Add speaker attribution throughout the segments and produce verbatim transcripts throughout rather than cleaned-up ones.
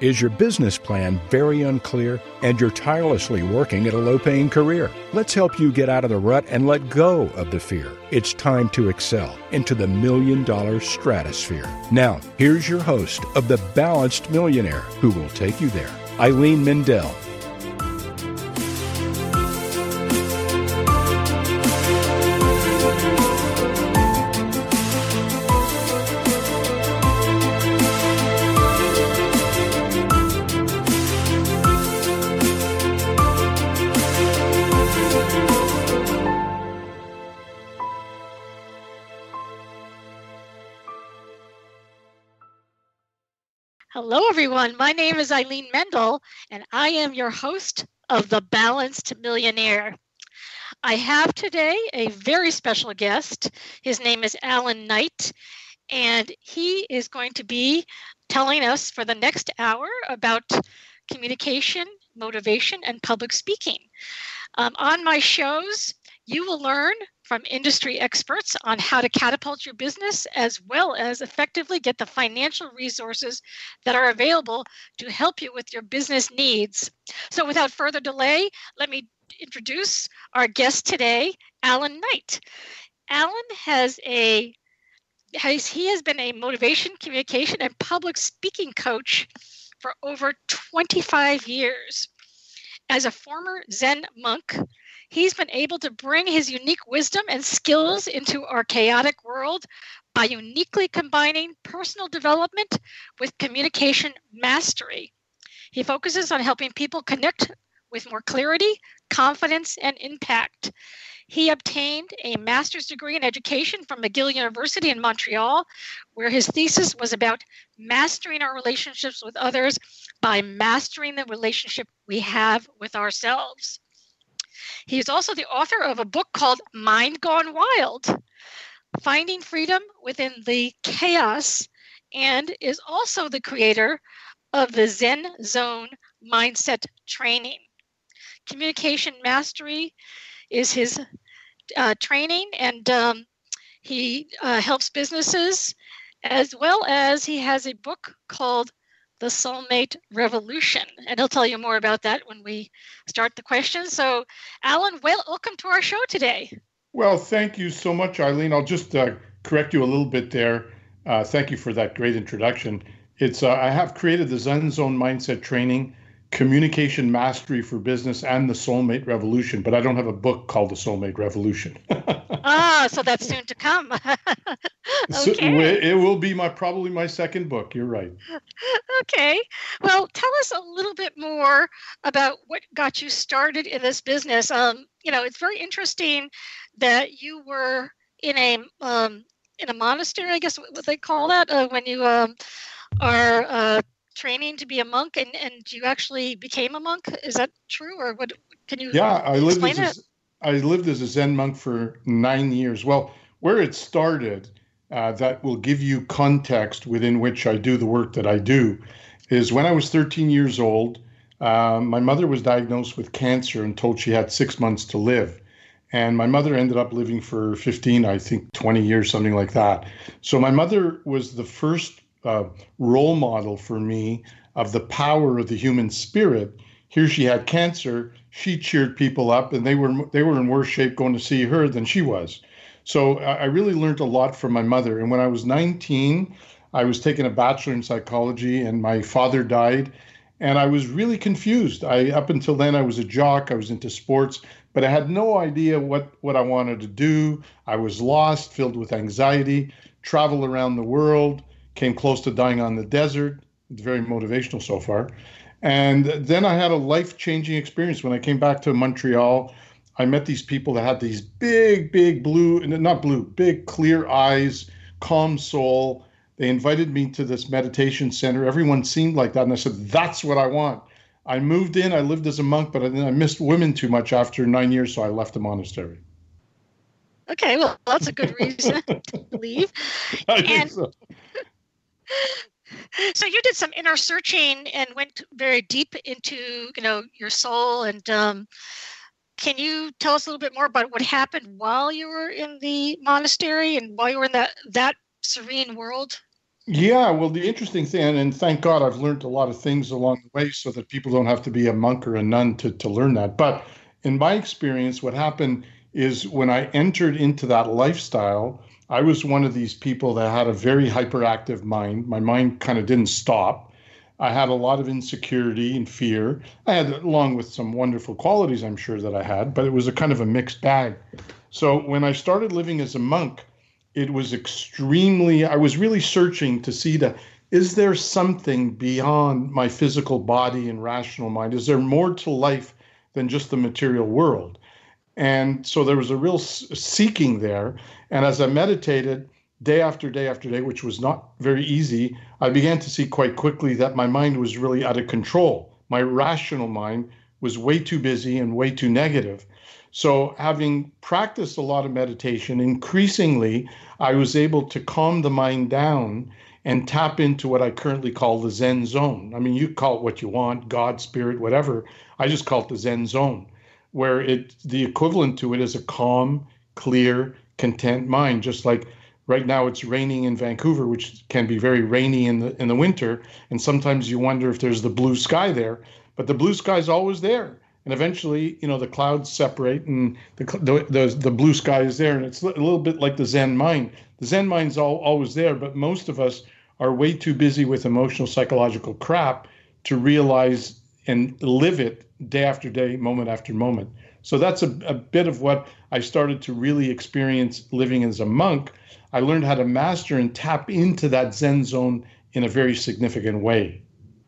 Speaker 1: Is your business plan very unclear and you're tirelessly working at a low-paying career? Let's help you get out of the rut and let go of the fear. It's time to excel into the million-dollar stratosphere. Now, here's your host of The Balanced Millionaire, who will take you there, Eileen Mendel.
Speaker 2: Hello, everyone. My name is Eileen Mendel, and I am your host of The Balanced Millionaire. I have today a very special guest. His name is Alan Knight, and he is going to be telling us for the next hour about communication, motivation, and public speaking. Um, on my shows, you will learn from industry experts on how to catapult your business, as well as effectively get the financial resources that are available to help you with your business needs. So without further delay, let me introduce our guest today, Alan Knight. Alan has a has, he has been a motivation, communication, and public speaking coach for over twenty-five years. As a former Zen monk, he's been able to bring his unique wisdom and skills into our chaotic world by uniquely combining personal development with communication mastery. He focuses on helping people connect with more clarity, confidence, and impact. He obtained a master's degree in education from McGill University in Montreal, where his thesis was about mastering our relationships with others by mastering the relationship we have with ourselves. He is also the author of a book called Mind Gone Wild, Finding Freedom Within the Chaos, and is also the creator of the Zen Zone Mindset Training. Communication Mastery is his uh, training, and um, he uh, helps businesses, as well as he has a book called The Soulmate Revolution, and he'll tell you more about that when we start the questions. So, Alan, well, welcome to our show today.
Speaker 3: Well, thank you so much, Eileen. I'll just uh, correct you a little bit there. Uh, thank you for that great introduction. It's uh, I have created the Zen Zone Mindset Training, Communication Mastery for Business, and the Soulmate Revolution, but I don't have a book called the Soulmate Revolution.
Speaker 2: Ah, so that's soon to come. Okay.
Speaker 3: So it will be my probably my second book. You're right.
Speaker 2: Okay. Well, tell us a little bit more about what got you started in this business. Um, you know, it's very interesting that you were in a um, in a monastery, I guess what they call that, uh, when you um, are uh, training to be a monk, and, and you actually became a monk. Is that true, or what? Can you?
Speaker 3: Yeah, I lived
Speaker 2: explain
Speaker 3: as
Speaker 2: it?
Speaker 3: a, I lived as a Zen monk for nine years. Well, where it started, uh, that will give you context within which I do the work that I do, is when I was thirteen years old, uh, my mother was diagnosed with cancer and told she had six months to live. And my mother ended up living for fifteen, I think twenty years, something like that. So my mother was the first uh, role model for me of the power of the human spirit. Here she had cancer, she cheered people up, and they were they were in worse shape going to see her than she was. So I really learned a lot from my mother. And when I was nineteen, I was taking a bachelor in psychology, and my father died. And I was really confused. I up until then, I was a jock. I was into sports, but I had no idea what, what I wanted to do. I was lost, filled with anxiety, traveled around the world, came close to dying on the desert. It's very motivational so far. And then I had a life-changing experience. When I came back to Montreal, I met these people that had these big, big blue, not blue, big clear eyes, calm soul. They invited me to this meditation center. Everyone seemed like that. And I said, that's what I want. I moved in, I lived as a monk, but I missed women too much after nine years, so I left the monastery.
Speaker 2: Okay, well, that's a good reason to leave.
Speaker 3: I
Speaker 2: And
Speaker 3: think so.
Speaker 2: so you did some inner searching and went very deep into, you know, your soul. And um, can you tell us a little bit more about what happened while you were in the monastery and while you were in that, that serene world?
Speaker 3: Yeah, well, the interesting thing, and, and thank God I've learned a lot of things along the way so that people don't have to be a monk or a nun to, to learn that. But in my experience, what happened is when I entered into that lifestyle, I was one of these people that had a very hyperactive mind. My mind kind of didn't stop. I had a lot of insecurity and fear. I had, along with some wonderful qualities, I'm sure that I had, but it was a kind of a mixed bag. So when I started living as a monk, it was extremely, I was really searching to see that, is there something beyond my physical body and rational mind? Is there more to life than just the material world? And so there was a real seeking there. And as I meditated day after day after day, which was not very easy, I began to see quite quickly that my mind was really out of control. My rational mind was way too busy and way too negative. So having practiced a lot of meditation, increasingly, I was able to calm the mind down and tap into what I currently call the Zen zone. I mean, you call it what you want, God, spirit, whatever. I just call it the Zen zone, where it the equivalent to it is a calm, clear, content mind. Just like right now it's raining in Vancouver, which can be very rainy in the in the winter. And sometimes you wonder if there's the blue sky there, but the blue sky is always there. And eventually, you know, the clouds separate and the, the the the blue sky is there. And it's a little bit like the Zen mind. The Zen mind's all, always there, but most of us are way too busy with emotional, psychological crap to realize and live it day after day, moment after moment. So that's a, a bit of what I started to really experience living as a monk. I learned how to master and tap into that Zen zone in a very significant way.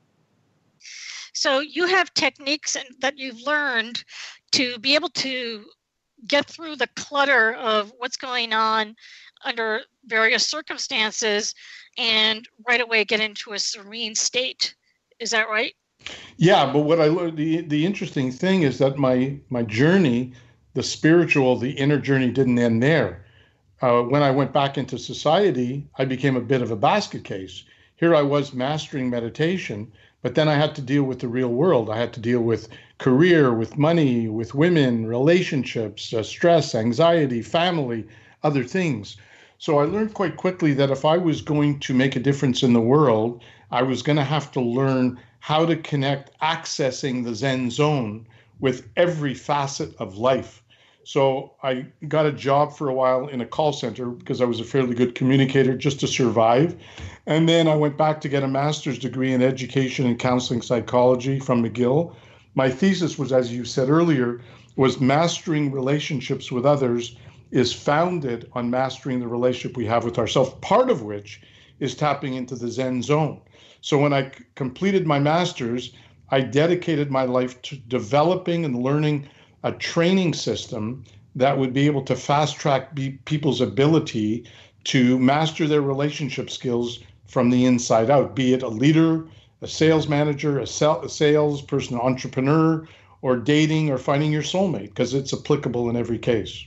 Speaker 2: So you have techniques that you've learned to be able to get through the clutter of what's going on under various circumstances and right away get into a serene state. Is that right?
Speaker 3: Yeah, but what I learned, the, the interesting thing is that my my journey, the spiritual, the inner journey didn't end there. Uh, when I went back into society, I became a bit of a basket case. Here I was mastering meditation, but then I had to deal with the real world. I had to deal with career, with money, with women, relationships, uh, stress, anxiety, family, other things. So I learned quite quickly that if I was going to make a difference in the world, I was going to have to learn how to connect accessing the Zen zone with every facet of life. So I got a job for a while in a call center because I was a fairly good communicator just to survive. And then I went back to get a master's degree in education and counseling psychology from McGill. My thesis was, as you said earlier, was mastering relationships with others is founded on mastering the relationship we have with ourselves, part of which is tapping into the Zen zone. So when I c- completed my master's, I dedicated my life to developing and learning a training system that would be able to fast track be- people's ability to master their relationship skills from the inside out, be it a leader, a sales manager, a, sal- a salesperson, an entrepreneur, or dating or finding your soulmate, because it's applicable in every case.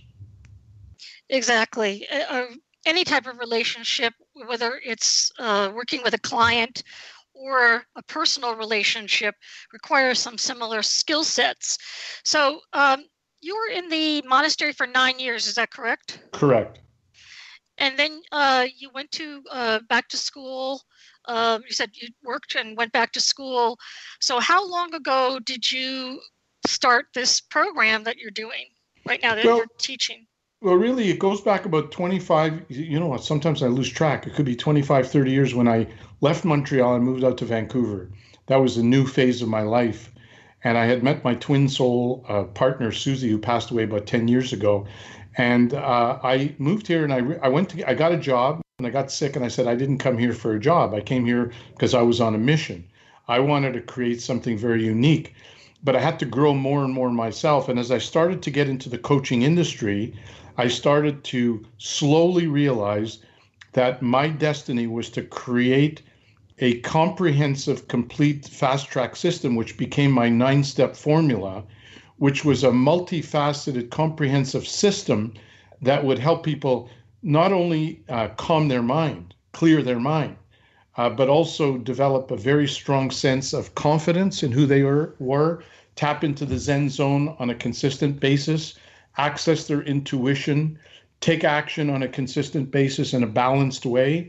Speaker 2: Exactly. Uh, any type of relationship, whether it's uh, working with a client or a personal relationship, requires some similar skill sets. So um, you were in the monastery for nine years, is that correct?
Speaker 3: Correct.
Speaker 2: And then uh, you went to uh, back to school. Um, you said you worked and went back to school. So how long ago did you start this program that you're doing right now that well, you're teaching?
Speaker 3: Well, really, it goes back about twenty-five, you know, sometimes I lose track. It could be twenty-five, thirty years when I left Montreal and moved out to Vancouver. That was a new phase of my life. And I had met my twin soul uh, partner, Susie, who passed away about ten years ago. And uh, I moved here and I, I went to, I got a job and I got sick and I said, I didn't come here for a job. I came here because I was on a mission. I wanted to create something very unique, but I had to grow more and more myself. And as I started to get into the coaching industry, I started to slowly realize that my destiny was to create a comprehensive, complete fast track system, which became my nine step formula, which was a multifaceted, comprehensive system that would help people not only uh, calm their mind, clear their mind, uh, but also develop a very strong sense of confidence in who they were, were, tap into the Zen zone on a consistent basis, access their intuition, take action on a consistent basis in a balanced way,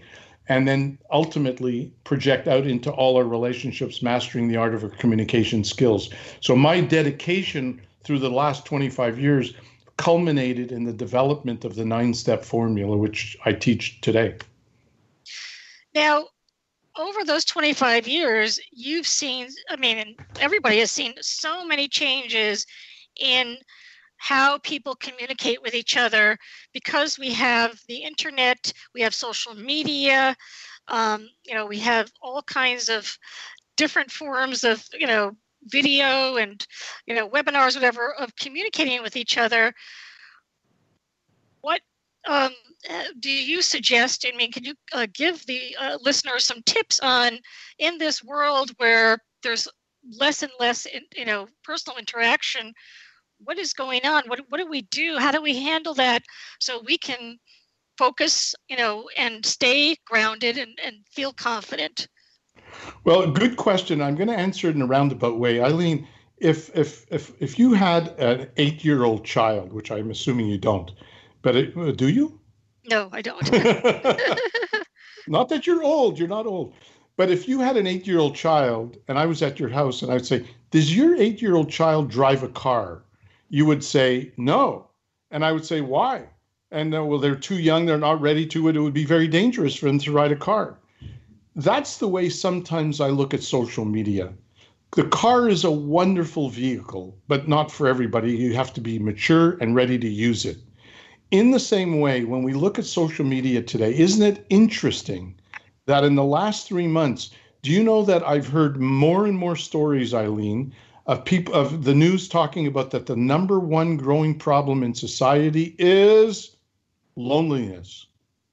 Speaker 3: and then ultimately project out into all our relationships, mastering the art of our communication skills. So my dedication through the last twenty-five years culminated in the development of the nine-step formula, which I teach today.
Speaker 2: Now, over those twenty-five years, you've seen, I mean, everybody has seen so many changes in how people communicate with each other because we have the internet, we have social media, um, you know, we have all kinds of different forms of, you know, video and, you know, webinars, whatever, of communicating with each other. What um, do you suggest? I mean, can you uh, give the uh, listeners some tips on, in this world where there's less and less, in, you know, personal interaction, what is going on? What what do we do? How do we handle that so we can focus, you know, and stay grounded and, and feel confident?
Speaker 3: Well, good question. I'm going to answer it in a roundabout way. Eileen, if if if if you had an eight-year-old child, which I'm assuming you don't, but it, uh, do you?
Speaker 2: No, I don't.
Speaker 3: Not that you're old. You're not old. But if you had an eight-year-old child and I was at your house and I'd say, does your eight-year-old child drive a car? You would say, no. And I would say, why? And uh, well, they're too young. They're not ready to it. It would be very dangerous for them to ride a car. That's the way sometimes I look at social media. The car is a wonderful vehicle, but not for everybody. You have to be mature and ready to use it. In the same way, when we look at social media today, isn't it interesting that in the last three months, do you know that I've heard more and more stories, Eileen, of people, of the news talking about that the number one growing problem in society is loneliness.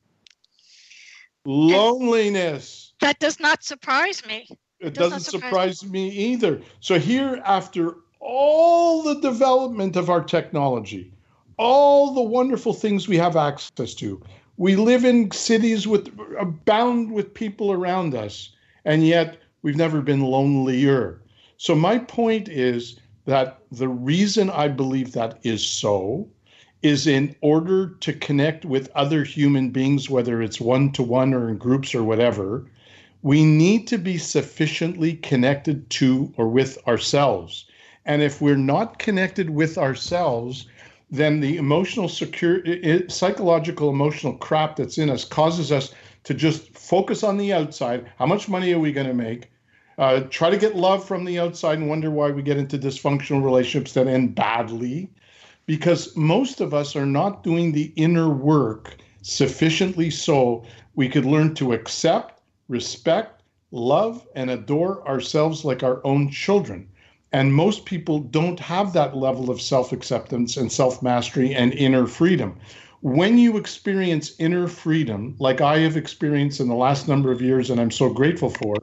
Speaker 3: Loneliness.
Speaker 2: That does not surprise me.
Speaker 3: It,
Speaker 2: it does
Speaker 3: doesn't
Speaker 2: surprise,
Speaker 3: surprise me either. So here, after all the development of our technology, all the wonderful things we have access to, we live in cities with abound with people around us, and yet we've never been lonelier. So my point is that the reason I believe that is so is in order to connect with other human beings, whether it's one-to-one or in groups or whatever, we need to be sufficiently connected to or with ourselves. And if we're not connected with ourselves, then the emotional secure, psychological emotional crap that's in us causes us to just focus on the outside. How much money are we going to make? Uh, try to get love from the outside and wonder why we get into dysfunctional relationships that end badly. Because most of us are not doing the inner work sufficiently so we could learn to accept, respect, love, and adore ourselves like our own children. And most people don't have that level of self-acceptance and self-mastery and inner freedom. When you experience inner freedom, like I have experienced in the last number of years, and I'm so grateful for,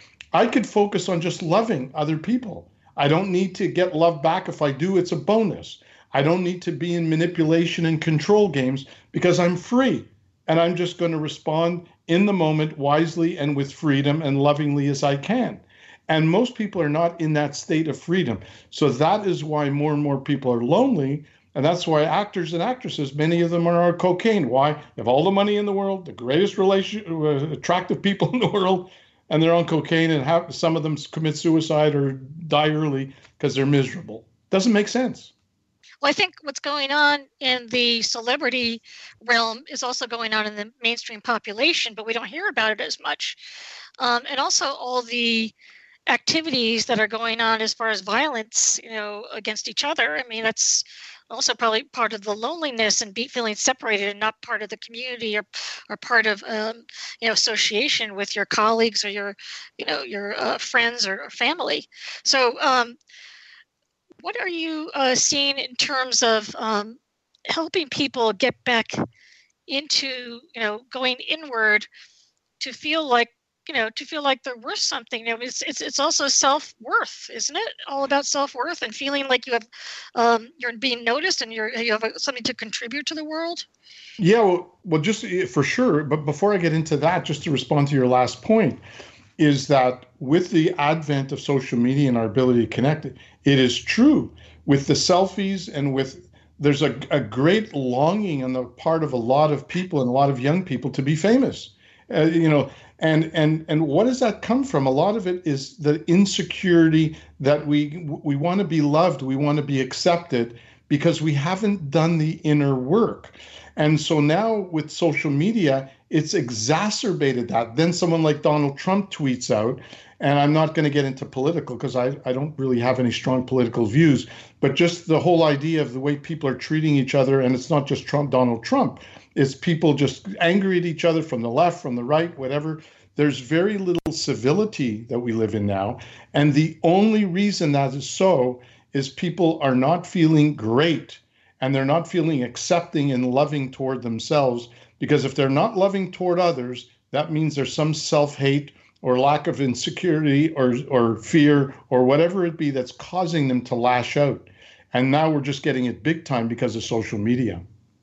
Speaker 3: I could focus on just loving other people. I don't need to get love back. If I do, it's a bonus. I don't need to be in manipulation and control games because I'm free. And I'm just going to respond in the moment wisely and with freedom and lovingly as I can. And most people are not in that state of freedom. So that is why more and more people are lonely. And that's why actors and actresses, many of them are on cocaine. Why? They have all the money in the world, the greatest relation, uh, attractive people in the world, and they're on cocaine, and have, some of them commit suicide or die early because they're miserable. Doesn't make sense.
Speaker 2: Well, I think what's going on in the celebrity realm is also going on in the mainstream population, but we don't hear about it as much. Um, and also all the activities that are going on as far as violence, you know, against each other. I mean, that's also probably part of the loneliness and be feeling separated and not part of the community or, or part of, um, you know, association with your colleagues or your, you know, your uh, friends or, or family. So um, what are you uh, seeing in terms of um, helping people get back into, you know, going inward to feel like, you know, to feel like they're worth something? You know, it's it's it's also self-worth, isn't it? All about self-worth and feeling like you have, um, you're being noticed and you're you have something to contribute to the world.
Speaker 3: Yeah, well, well, just for sure. But before I get into that, just to respond to your last point, is that with the advent of social media and our ability to connect, it is true with the selfies and with there's a, a great longing on the part of a lot of people and a lot of young people to be famous. uh, you know, and and and what does that come from? A lot of it is the insecurity that we we want to be loved, we want to be accepted, because we haven't done the inner work. And so now with social media, it's exacerbated that. Then someone like Donald Trump tweets out, and I'm not going to get into political because I, I don't really have any strong political views, but just the whole idea of the way people are treating each other, and it's not just Trump, Donald Trump, it's people just angry at each other from the left, from the right, whatever. There's very little civility that we live in now. And the only reason that is so is people are not feeling great, and they're not feeling accepting and loving toward themselves, because if they're not loving toward others, that means there's some self-hate or lack of insecurity or or fear or whatever it be that's causing them to lash out. And now we're just getting it big time because of social media.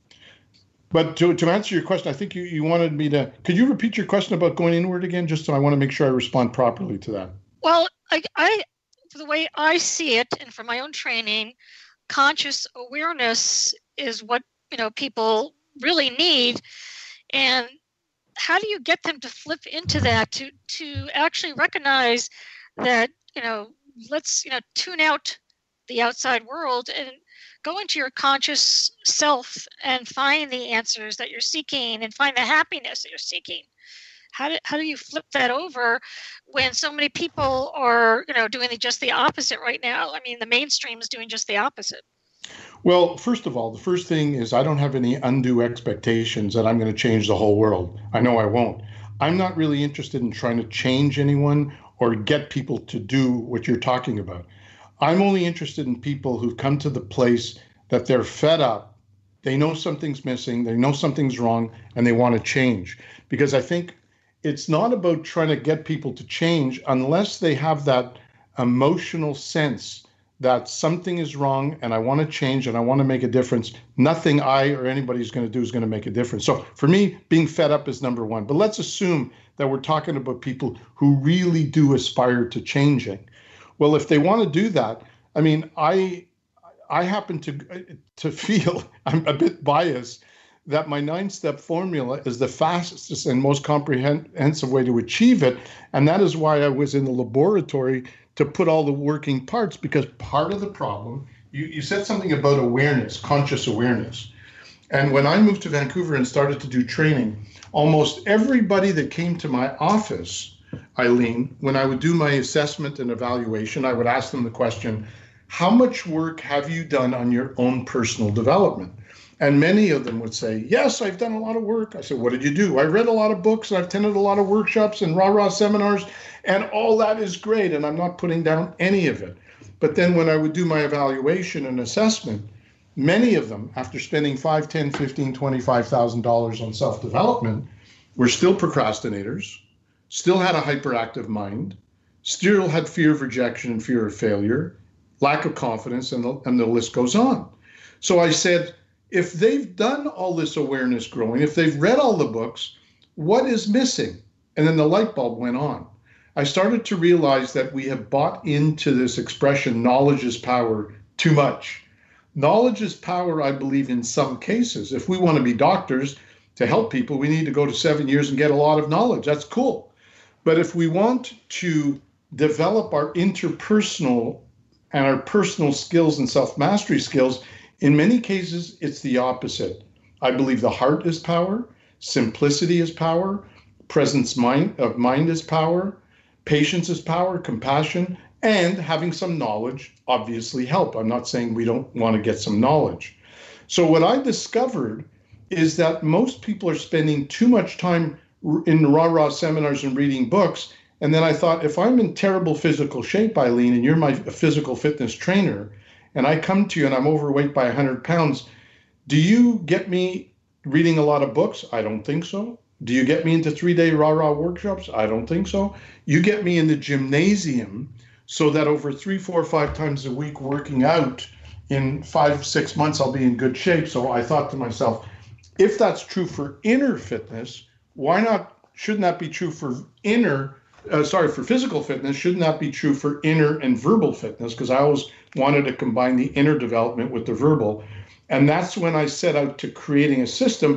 Speaker 3: But to, to answer your question, I think you, you wanted me to, could you repeat your question about going inward again? Just so I want to make sure I respond properly to that.
Speaker 2: Well, I, I the way I see it, and from my own training, conscious awareness is what, you know, people really need. And how do you get them to flip into that, to to actually recognize that, you know, let's, you know, tune out the outside world and go into your conscious self and find the answers that you're seeking and find the happiness that you're seeking? How do, how do you flip that over when so many people are, you know, doing the, just the opposite right now? I mean, the mainstream is doing just the opposite.
Speaker 3: Well, first of all, the first thing is I don't have any undue expectations that I'm going to change the whole world. I know I won't. I'm not really interested in trying to change anyone or get people to do what you're talking about. I'm only interested in people who've come to the place that they're fed up. They know something's missing. They know something's wrong, and they want to change. Because I think it's not about trying to get people to change unless they have that emotional sense that something is wrong and I want to change and I want to make a difference. Nothing I or anybody's going to do is going to make a difference. So for me, being fed up is number one. But let's assume that we're talking about people who really do aspire to changing. Well, if they want to do that, I mean, I I happen to to feel, I'm a bit biased, that my nine-step formula is the fastest and most comprehensive way to achieve it. And that is why I was in the laboratory to put all the working parts, because part of the problem, you, you said something about awareness, conscious awareness. And when I moved to Vancouver and started to do training, almost everybody that came to my office, Eileen, when I would do my assessment and evaluation, I would ask them the question, how much work have you done on your own personal development? And many of them would say, yes, I've done a lot of work. I said, what did you do? I read a lot of books, and I've attended a lot of workshops and rah-rah seminars, and all that is great, and I'm not putting down any of it. But then when I would do my evaluation and assessment, many of them, after spending five, ten, fifteen, twenty-five thousand dollars on self-development, were still procrastinators, still had a hyperactive mind, still had fear of rejection and fear of failure, lack of confidence, and the, and the list goes on. So I said, if they've done all this awareness growing, if they've read all the books, what is missing? And then the light bulb went on. I started to realize that we have bought into this expression, knowledge is power, too much. Knowledge is power, I believe, in some cases. If we want to be doctors to help people, we need to go to seven years and get a lot of knowledge. That's cool. But if we want to develop our interpersonal and our personal skills and self-mastery skills, in many cases, it's the opposite. I believe the heart is power, simplicity is power, presence mind, of mind is power, patience is power, compassion, and having some knowledge obviously help. I'm not saying we don't want to get some knowledge. So what I discovered is that most people are spending too much time in rah-rah seminars and reading books. And then I thought, if I'm in terrible physical shape, Eileen, and you're my physical fitness trainer, and I come to you and I'm overweight by one hundred pounds, do you get me reading a lot of books? I don't think so. Do you get me into three-day rah-rah workshops? I don't think so. You get me in the gymnasium so that over three, four, five times a week working out, in five, six months, I'll be in good shape. So I thought to myself, if that's true for inner fitness, why not, shouldn't that be true for inner, uh, sorry, for physical fitness? Shouldn't that be true for inner and verbal fitness? Because I always wanted to combine the inner development with the verbal. And that's when I set out to creating a system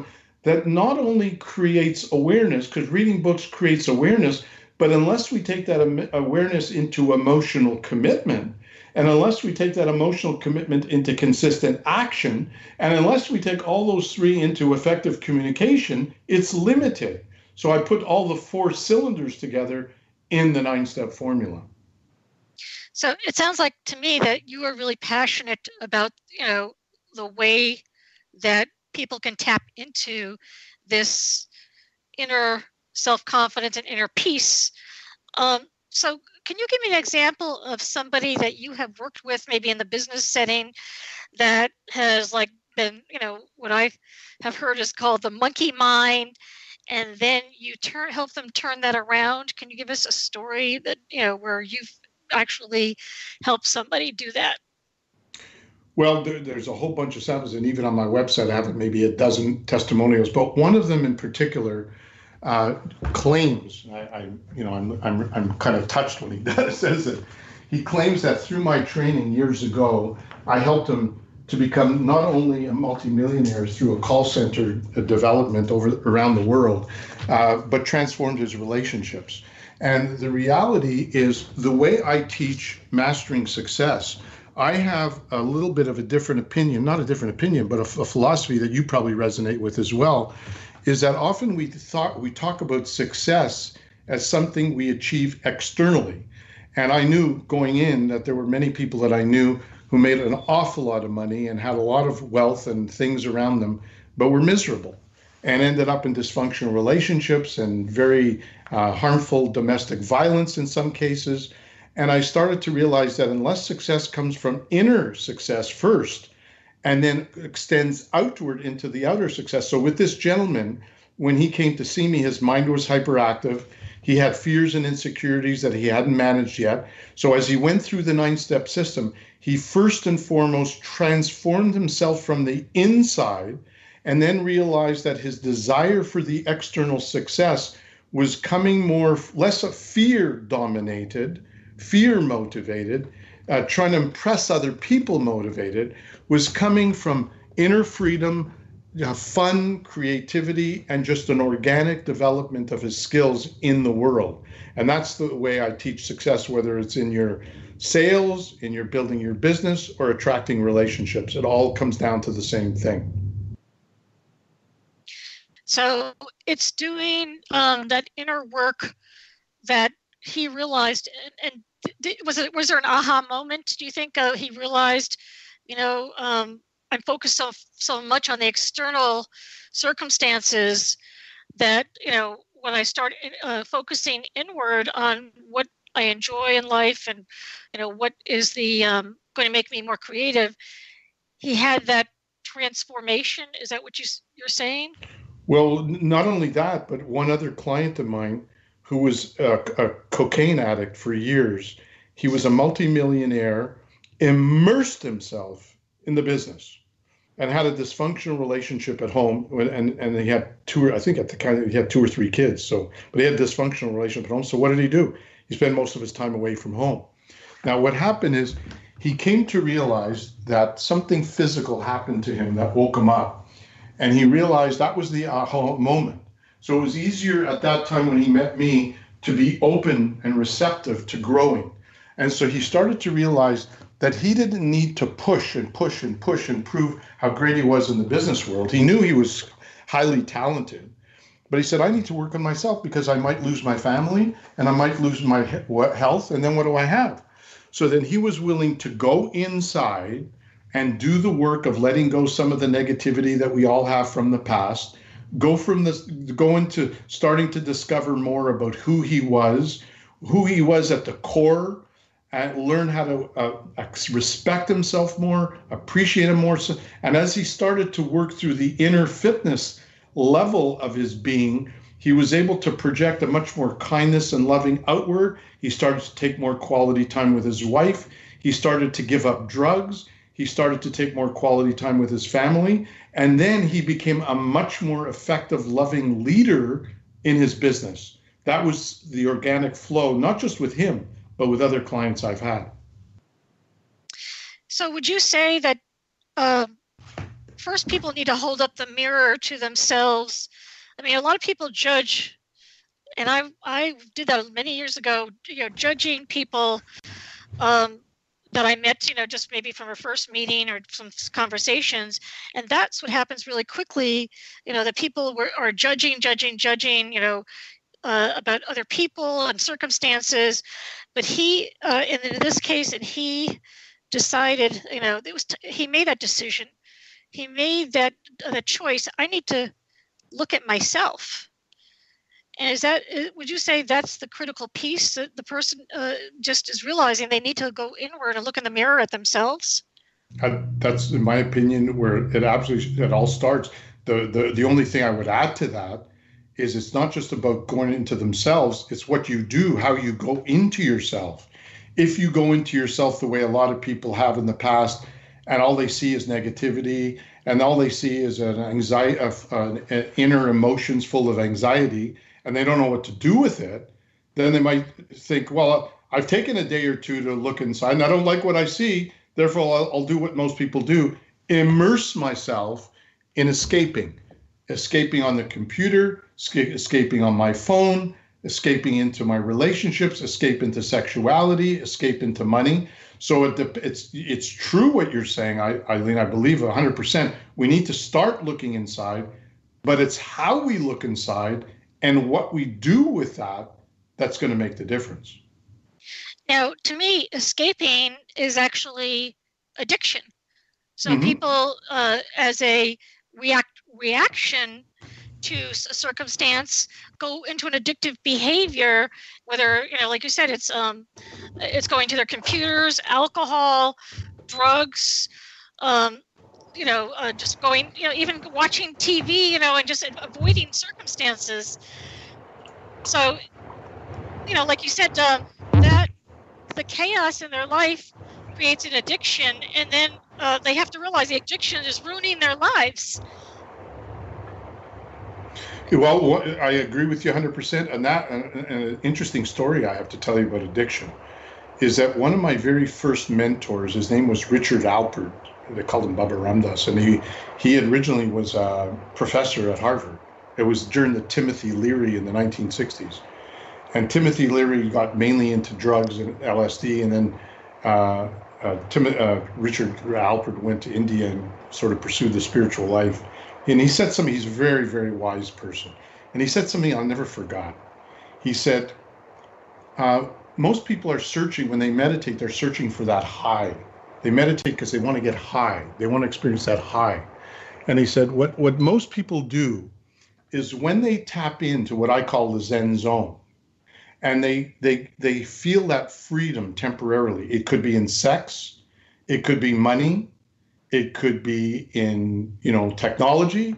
Speaker 3: that not only creates awareness, because reading books creates awareness, but unless we take that am- awareness into emotional commitment, and unless we take that emotional commitment into consistent action, and unless we take all those three into effective communication, it's limited. So I put all the four cylinders together in the nine-step formula.
Speaker 2: So it sounds like to me that you are really passionate about, you know, the way that people can tap into this inner self-confidence and inner peace. Um, so can you give me an example of somebody that you have worked with, maybe in the business setting, that has like been, you know, what I have heard is called the monkey mind, and then you turn help them turn that around? Can you give us a story that, you know, where you've actually helped somebody do that?
Speaker 3: Well, there, there's a whole bunch of samples, and even on my website, I have maybe a dozen testimonials. But one of them in particular uh, claims, I, I, you know, I'm, I'm, I'm kind of touched when he does, says it. He claims that through my training years ago, I helped him to become not only a multimillionaire through a call center development over around the world, uh, but transformed his relationships. And the reality is, the way I teach mastering success, I have a little bit of a different opinion, not a different opinion, but a, a philosophy that you probably resonate with as well, is that often we thought we talk about success as something we achieve externally. And I knew going in that there were many people that I knew who made an awful lot of money and had a lot of wealth and things around them, but were miserable and ended up in dysfunctional relationships and very uh, harmful domestic violence in some cases. And I started to realize that unless success comes from inner success first and then extends outward into the outer success. So with this gentleman, when he came to see me, his mind was hyperactive. He had fears and insecurities that he hadn't managed yet. So as he went through the nine-step system, he first and foremost transformed himself from the inside, and then realized that his desire for the external success was coming more, less fear dominated, fear motivated, uh, trying to impress other people motivated, was coming from inner freedom, uh, fun, creativity, and just an organic development of his skills in the world. And that's the way I teach success, whether it's in your sales, in your building your business, or attracting relationships. It all comes down to the same thing.
Speaker 2: So it's doing um, that inner work that he realized, and, and th- was it was there an aha moment? Do you think uh, he realized, you know, um, I'm focused so so much on the external circumstances that, you know, when I start uh, focusing inward on what I enjoy in life and, you know, what is the um, going to make me more creative, he had that transformation? Is that what you, you're saying?
Speaker 3: Well, not only that, but one other client of mine who was a, a cocaine addict for years, he was a multimillionaire, immersed himself in the business, and had a dysfunctional relationship at home. And, and he had two, I think at the kind he had two or three kids. So, but he had a dysfunctional relationship at home. So what did he do? He spent most of his time away from home. Now, what happened is he came to realize that something physical happened to him that woke him up. And he realized that was the aha moment. So it was easier at that time when he met me to be open and receptive to growing. And so he started to realize that he didn't need to push and push and push and prove how great he was in the business world. He knew he was highly talented, but he said, I need to work on myself because I might lose my family and I might lose my health. And then what do I have? So then he was willing to go inside and do the work of letting go some of the negativity that we all have from the past, go from this, go into starting to discover more about who he was, who he was at the core, and learn how to uh, respect himself more, appreciate him more. And as he started to work through the inner fitness level of his being, he was able to project a much more kindness and loving outward. He started to take more quality time with his wife. He started to give up drugs. He started to take more quality time with his family. And then he became a much more effective, loving leader in his business. That was the organic flow, not just with him, but with other clients I've had.
Speaker 2: So would you say that uh, first people need to hold up the mirror to themselves. I mean, a lot of people judge, and I I did that many years ago, you know, judging people um, that I met, you know, just maybe from a first meeting or some conversations. And that's what happens really quickly, you know, that people were, are judging, judging, judging, you know, uh, about other people and circumstances. But he, uh, in, in this case, and he decided, you know, it was, t- he made that decision. He made that, uh, that choice. I need to look at myself. And is that, would you say that's the critical piece, that the person uh, just is realizing they need to go inward and look in the mirror at themselves?
Speaker 3: Uh, that's, in my opinion, where it absolutely, it all starts. The, the, the only thing I would add to that is it's not just about going into themselves, it's what you do, how you go into yourself. If you go into yourself the way a lot of people have in the past, and all they see is negativity, and all they see is an anxiety, of uh, inner emotions full of anxiety, and they don't know what to do with it, then they might think, well, I've taken a day or two to look inside and I don't like what I see. Therefore, I'll, I'll do what most people do, immerse myself in escaping, escaping on the computer, esca- escaping on my phone, escaping into my relationships, escape into sexuality, escape into money. So it, it's it's true what you're saying, Eileen, I believe one hundred percent. We need to start looking inside, but it's how we look inside and what we do with that that's going to make the difference.
Speaker 2: Now, to me, escaping is actually addiction. So
Speaker 3: Mm-hmm.
Speaker 2: people, uh, as a react reaction to a circumstance, go into an addictive behavior. Whether, you know, like you said, it's um, it's going to their computers, alcohol, drugs, um, you know, uh, just going, you know, even watching T V, you know, and just avoiding circumstances. So, you know, like you said, um, that the chaos in their life creates an addiction, and then uh, they have to realize the addiction is ruining their lives.
Speaker 3: Well, I agree with you one hundred percent. And that, and an interesting story I have to tell you about addiction is that one of my very first mentors, his name was Richard Alpert. They called him Baba Ramdas, and he he originally was a professor at Harvard. It was during the Timothy Leary in the nineteen sixties. And Timothy Leary got mainly into drugs and L S D, and then uh, uh, Tim, uh, Richard Alpert went to India and sort of pursued the spiritual life. And he said something, he's a very, very wise person. And he said something I'll never forget. He said, uh, most people are searching, when they meditate, they're searching for that high. They meditate because they want to get high. They want to experience that high. And he said, what, what most people do is when they tap into what I call the Zen zone, and they they they feel that freedom temporarily. It could be in sex, it could be money, it could be in, you know, technology.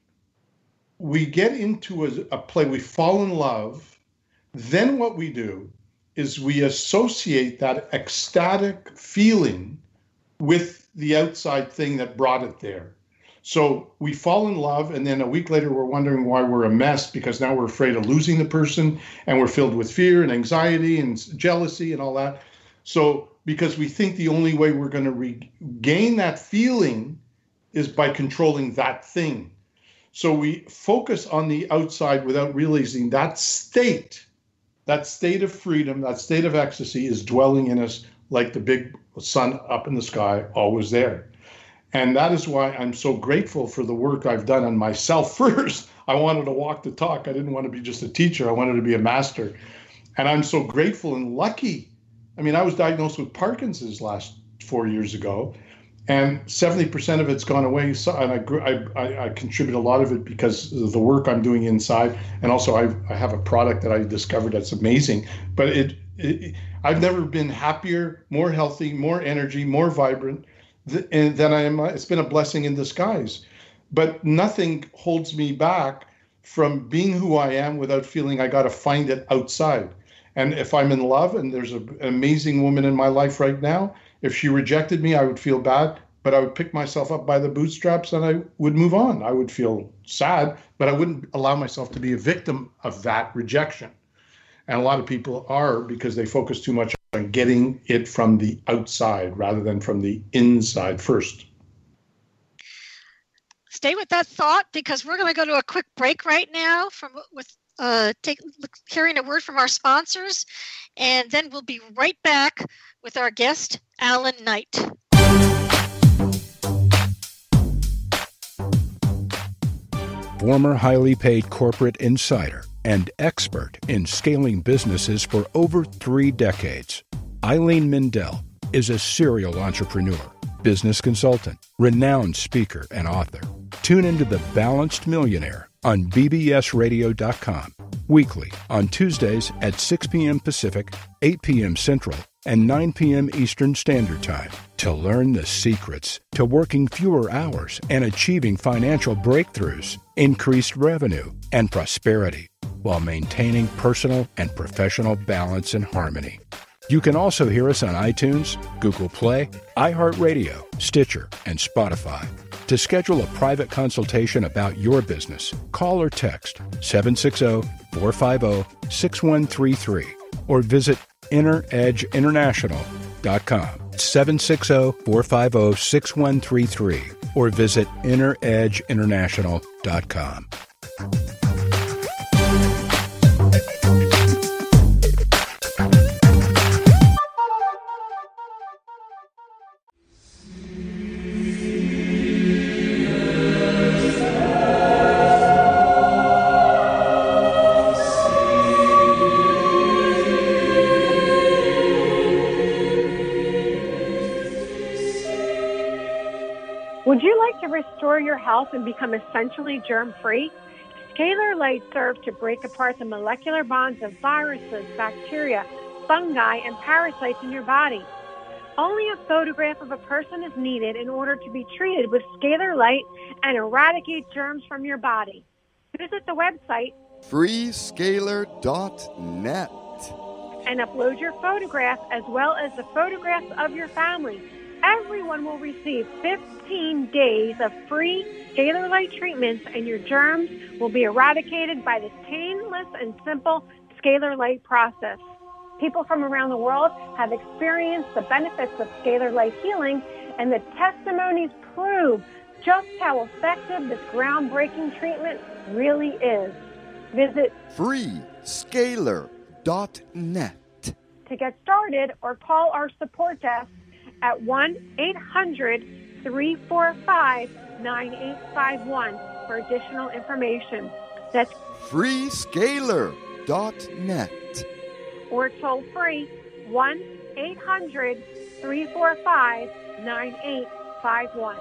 Speaker 3: We get into a, a play, we fall in love. Then what we do is we associate that ecstatic feeling with the outside thing that brought it there. So we fall in love, and then a week later we're wondering why we're a mess, because now we're afraid of losing the person, and we're filled with fear and anxiety and jealousy and all that. So because we think the only way we're going to regain that feeling is by controlling that thing. So we focus on the outside without realizing that state, that state of freedom, that state of ecstasy is dwelling in us like the big sun up in the sky, always there. And that is why I'm so grateful for the work I've done on myself first. I wanted to walk the talk. I didn't want to be just a teacher. I wanted to be a master. And I'm so grateful and lucky. I mean, I was diagnosed with Parkinson's last four years ago, and seventy percent of it's gone away. So, and I, I, I contribute a lot of it because of the work I'm doing inside. And also I, I have a product that I discovered that's amazing. But it, it I've never been happier, more healthy, more energy, more vibrant. And then I am, it's been a blessing in disguise. But nothing holds me back from being who I am without feeling I got to find it outside. And if I'm in love, and there's a, an amazing woman in my life right now, if she rejected me, I would feel bad, but I would pick myself up by the bootstraps and I would move on. I would feel sad, but I wouldn't allow myself to be a victim of that rejection. And a lot of people are, because they focus too much on getting it from the outside rather than from the inside first.
Speaker 2: stay with that thought because we're going to go to a quick break right now from with uh, take, hearing a word from our sponsors, and then we'll be right back with our guest, Alan Knight.
Speaker 1: Former highly paid corporate insider and expert in scaling businesses for over three decades, Eileen Mindell is a serial entrepreneur, business consultant, renowned speaker, and author. Tune into The Balanced Millionaire on B B S radio dot com, weekly on Tuesdays at six p.m. Pacific, eight p.m. Central, and nine p.m. Eastern Standard Time to learn the secrets to working fewer hours and achieving financial breakthroughs, increased revenue, and prosperity while maintaining personal and professional balance and harmony. You can also hear us on iTunes, Google Play, iHeartRadio, Stitcher, and Spotify. To schedule a private consultation about your business, call or text seven six zero, four five zero, six one three three or visit inner edge international dot com. seven six zero, four five zero, six one three three or visit inner edge international dot com.
Speaker 4: Would you like to restore your health and become essentially germ-free? Scalar Light serves to break apart the molecular bonds of viruses, bacteria, fungi, and parasites in your body. Only a photograph of a person is needed in order to be treated with Scalar Light and eradicate germs from your body. Visit the website
Speaker 5: free scalar dot net
Speaker 4: and upload your photograph as well as the photographs of your family. Everyone will receive fifteen days of free Scalar Light treatments, and your germs will be eradicated by this painless and simple Scalar Light process. People from around the world have experienced the benefits of Scalar Light healing, and the testimonies prove just how effective this groundbreaking treatment really is. Visit
Speaker 5: free scalar dot net
Speaker 4: to get started or call our support desk at one eight hundred, three four five, nine eight five one for additional information. That's
Speaker 5: free scalar dot net.
Speaker 4: Or toll free one eight hundred, three four five, nine eight five one.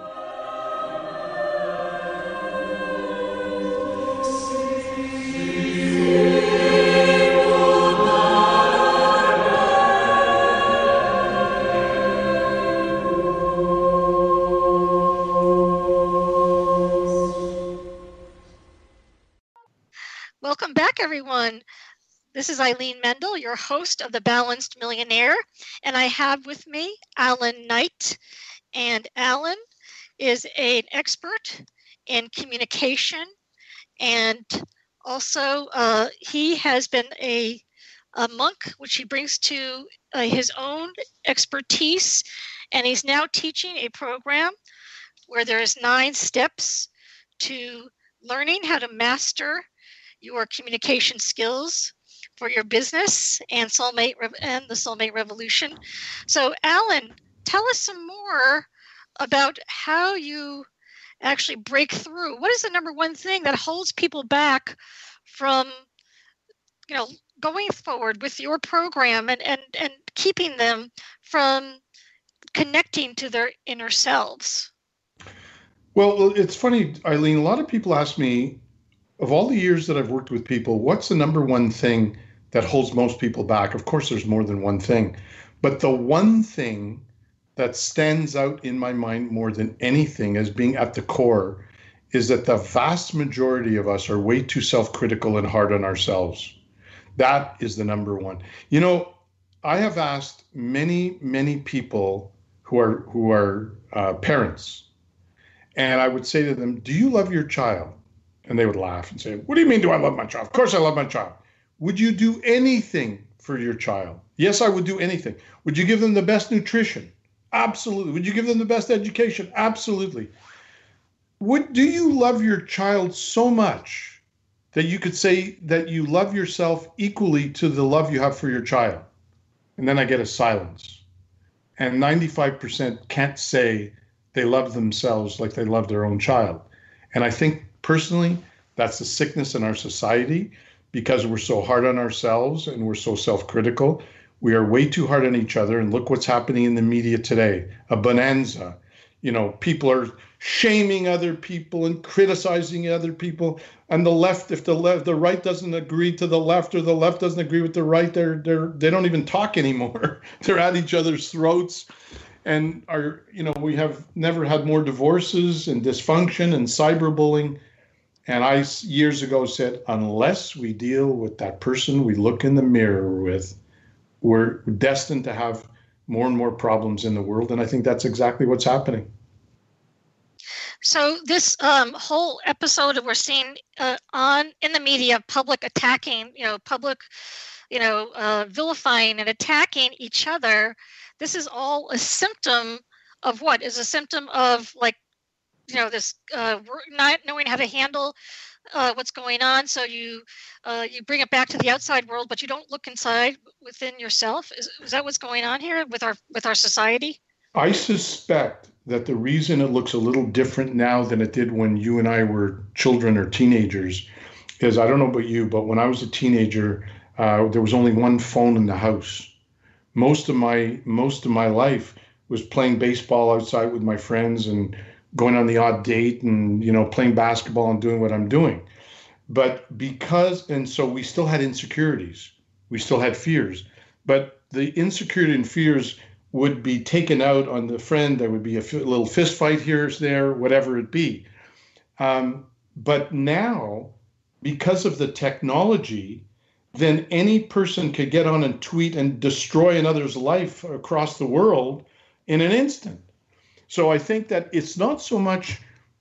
Speaker 2: Welcome back, everyone. This is Eileen Mindell, your host of The Balanced Millionaire, and I have with me Alan Knight. And Alan is an expert in communication, and also uh, he has been a, a monk, which he brings to uh, his own expertise, and he's now teaching a program where there's nine steps to learning how to master your communication skills for your business and soulmate Re- and the Soulmate Revolution. So, Alan, tell us some more about how you actually break through. What is the number one thing that holds people back from, you know, going forward with your program and and and keeping them from connecting to their inner selves?
Speaker 3: Well, it's funny, Eileen. A lot of people ask me, of all the years that I've worked with people, what's the number one thing that holds most people back? Of course, there's more than one thing. But the one thing that stands out in my mind more than anything as being at the core is that the vast majority of us are way too self-critical and hard on ourselves. That is the number one. You know, I have asked many, many people who are who are uh, parents, and I would say to them, do you love your child? And they would laugh and say, what do you mean, do I love my child? Of course I love my child. Would you do anything for your child? Yes, I would do anything. Would you give them the best nutrition? Absolutely. Would you give them the best education? Absolutely. would do you love your child so much that you could say that you love yourself equally to the love you have for your child? And then I get a silence. And ninety-five percent can't say they love themselves like they love their own child. And I think personally, that's the sickness in our society, because we're so hard on ourselves and we're so self-critical. We are way too hard on each other. And look what's happening in the media today, a bonanza. You know, people are shaming other people and criticizing other people. And the left, if the left, the right doesn't agree to the left, or the left doesn't agree with the right, they're they're they don't even talk anymore. They're at each other's throats. And are, you know, we have never had more divorces and dysfunction and cyberbullying. And I years ago said, unless we deal with that person we look in the mirror with, we're destined to have more and more problems in the world. And I think that's exactly what's happening.
Speaker 2: So this um, whole episode that we're seeing uh, on in the media, public attacking, you know, public, you know, uh, vilifying and attacking each other. This is all a symptom of what is a symptom of, like, you know, this uh, not knowing how to handle uh, what's going on. So you uh, you bring it back to the outside world, but you don't look inside within yourself. Is, is that what's going on here with our with our society?
Speaker 3: I suspect that the reason it looks a little different now than it did when you and I were children or teenagers is, I don't know about you, but when I was a teenager, uh, there was only one phone in the house. Most of my most of my life was playing baseball outside with my friends and going on the odd date and, you know, playing basketball and doing what I'm doing. But because, and so we still had insecurities, we still had fears, but the insecurity and fears would be taken out on the friend. There would be a f- little fist fight here, there, whatever it be. Um, but now, because of the technology, then any person could get on and tweet and destroy another's life across the world in an instant. So I think that it's not so much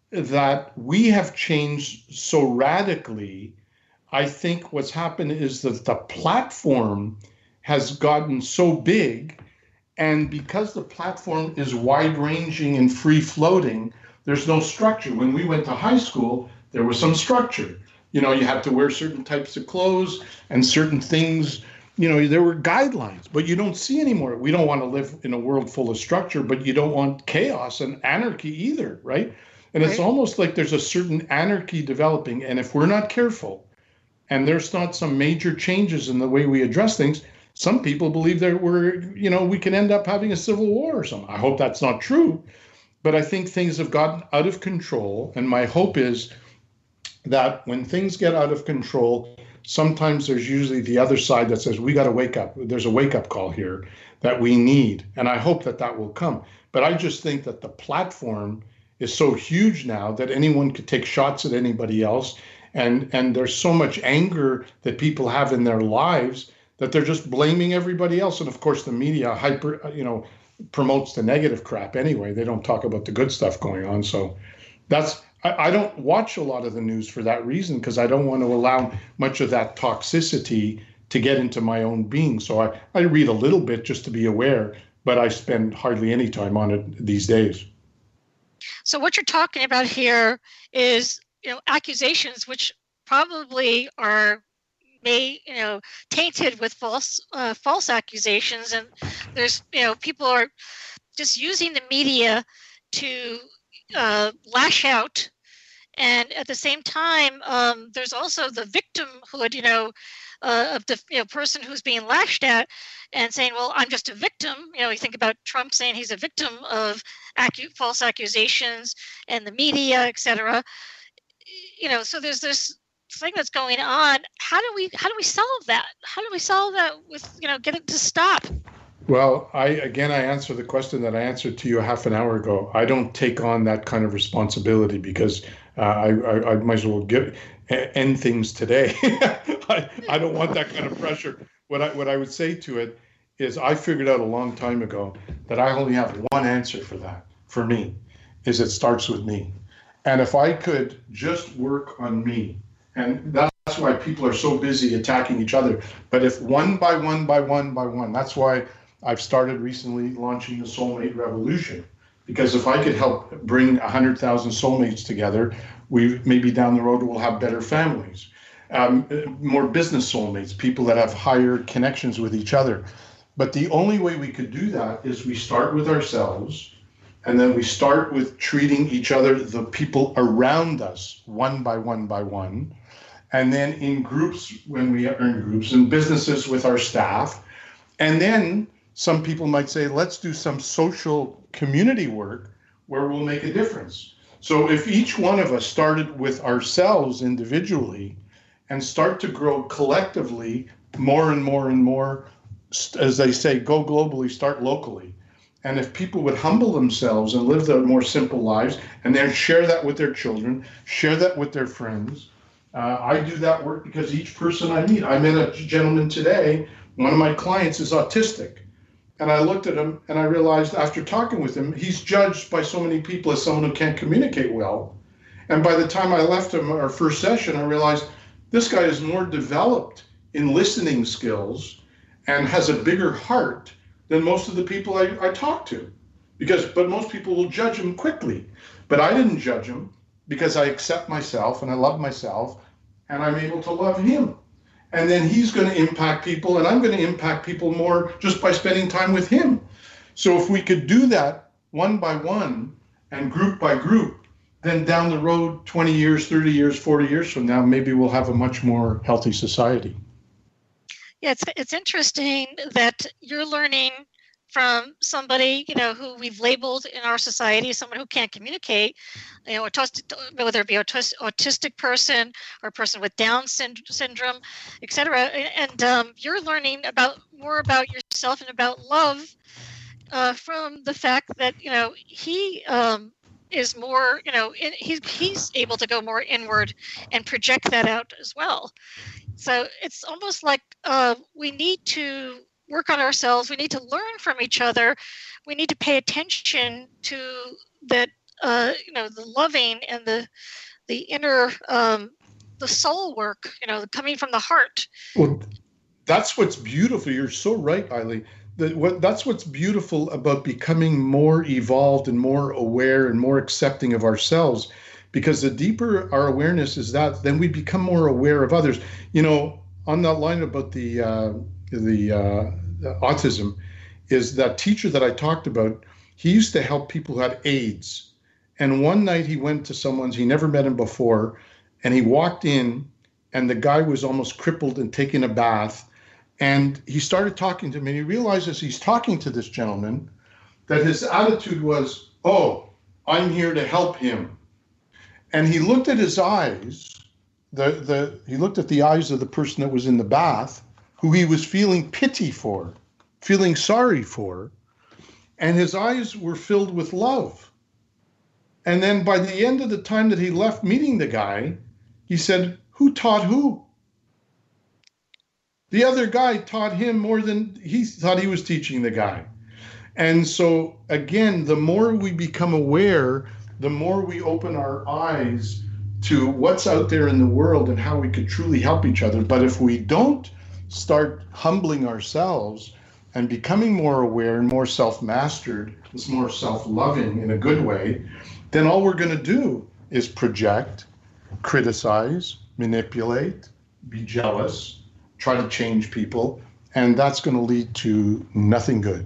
Speaker 3: that we have changed so radically. I think what's happened is that the platform has gotten so big, and because the platform is wide-ranging and free-floating, there's no structure. When we went to high school, there was some structure. You know, you had to wear certain types of clothes and certain things. You know, there were guidelines, but you don't see anymore. We don't want to live in a world full of structure, but you don't want chaos and anarchy either, right? And it's right. Almost like there's a certain anarchy developing. And if we're not careful, and there's not some major changes in the way we address things, some people believe that we're, you know, we can end up having a civil war or something. I hope that's not true, but I think things have gotten out of control. And my hope is that when things get out of control, sometimes there's usually the other side that says, we got to wake up. There's a wake up call here that we need. And I hope that that will come. But I just think that the platform is so huge now that anyone could take shots at anybody else. And, and there's so much anger that people have in their lives that they're just blaming everybody else. And of course, the media hyper, you know, promotes the negative crap anyway. They don't talk about the good stuff going on. So that's, I, I don't watch a lot of the news for that reason, because I don't want to allow much of that toxicity to get into my own being. So I, I read a little bit just to be aware, but I spend hardly any time on it these days.
Speaker 2: So what you're talking about here is, you know, accusations which probably are may, you know, tainted with false uh, false accusations, and there's, you know, people are just using the media to uh, lash out, and at the same time, um, there's also the victimhood, you know, uh, of the, you know, person who's being lashed at and saying, well, I'm just a victim. You know, you think about Trump saying he's a victim of acu- false accusations and the media, et cetera. You know, so there's this thing that's going on. How do we how do we solve that? How do we solve that with, you know, get it to stop?
Speaker 3: Well, I again I answer the question that I answered to you a half an hour ago. I don't take on that kind of responsibility because uh, I, I I might as well get end things today. I, I don't want that kind of pressure. What I what I would say to it is, I figured out a long time ago that I only have one answer for that. For me, is it starts with me. And if I could just work on me, and that's why people are so busy attacking each other. But if one by one by one by one, that's why I've started recently launching the Soulmate Revolution, Because if I could help bring one hundred thousand soulmates together, we maybe down the road we'll have better families, um, more business soulmates, people that have higher connections with each other. But the only way we could do that is we start with ourselves, and then we start with treating each other, the people around us, one by one by one. And then in groups, when we are in groups, and businesses with our staff. And then some people might say, let's do some social community work where we'll make a difference. So if each one of us started with ourselves individually and start to grow collectively more and more and more, as they say, go globally, start locally. And if people would humble themselves and live their more simple lives and then share that with their children, share that with their friends. Uh, I do that work because each person I meet, I met a gentleman today, one of my clients is autistic. And I looked at him and I realized after talking with him, he's judged by so many people as someone who can't communicate well. And by the time I left him our first session, I realized this guy is more developed in listening skills and has a bigger heart than most of the people I, I talk to. Because, but most people will judge him quickly. But I didn't judge him because I accept myself and I love myself and I'm able to love him. And then he's going to impact people and I'm going to impact people more just by spending time with him. So if we could do that one by one and group by group, then down the road, twenty years, thirty years, forty years from now, maybe we'll have a much more healthy society.
Speaker 2: Yeah, it's, it's interesting that you're learning from somebody, you know, who we've labeled in our society, someone who can't communicate, you know, autistic, whether it be an autistic person or a person with Down syndrome, et cetera. And um, you're learning about more about yourself and about love uh, from the fact that, you know, he um, is more, you know, in, he's, he's able to go more inward and project that out as well. So it's almost like uh, we need to work on ourselves. We need to learn from each other. We need to pay attention to that, uh, you know, the loving and the the inner, um, the soul work, you know, coming from the heart.
Speaker 3: Well, that's what's beautiful. You're so right, Eileen. That what that's what's beautiful about becoming more evolved and more aware and more accepting of ourselves. Because the deeper our awareness is that, then we become more aware of others. You know, on that line about the uh, the uh, autism, is that teacher that I talked about, he used to help people who had AIDS. And one night he went to someone's, he never met him before, and he walked in and the guy was almost crippled and taking a bath. And he started talking to him and he realizes he's talking to this gentleman, that his attitude was, oh, I'm here to help him. And he looked at his eyes, the, the, he looked at the eyes of the person that was in the bath, who he was feeling pity for, feeling sorry for, and his eyes were filled with love. And then by the end of the time that he left meeting the guy, he said, who taught who? The other guy taught him more than he thought he was teaching the guy. And so, again, the more we become aware, the more we open our eyes to what's out there in the world and how we could truly help each other. But if we don't start humbling ourselves and becoming more aware and more self-mastered, it's more self-loving in a good way, then all we're going to do is project, criticize, manipulate, be jealous, try to change people, and that's going to lead to nothing good.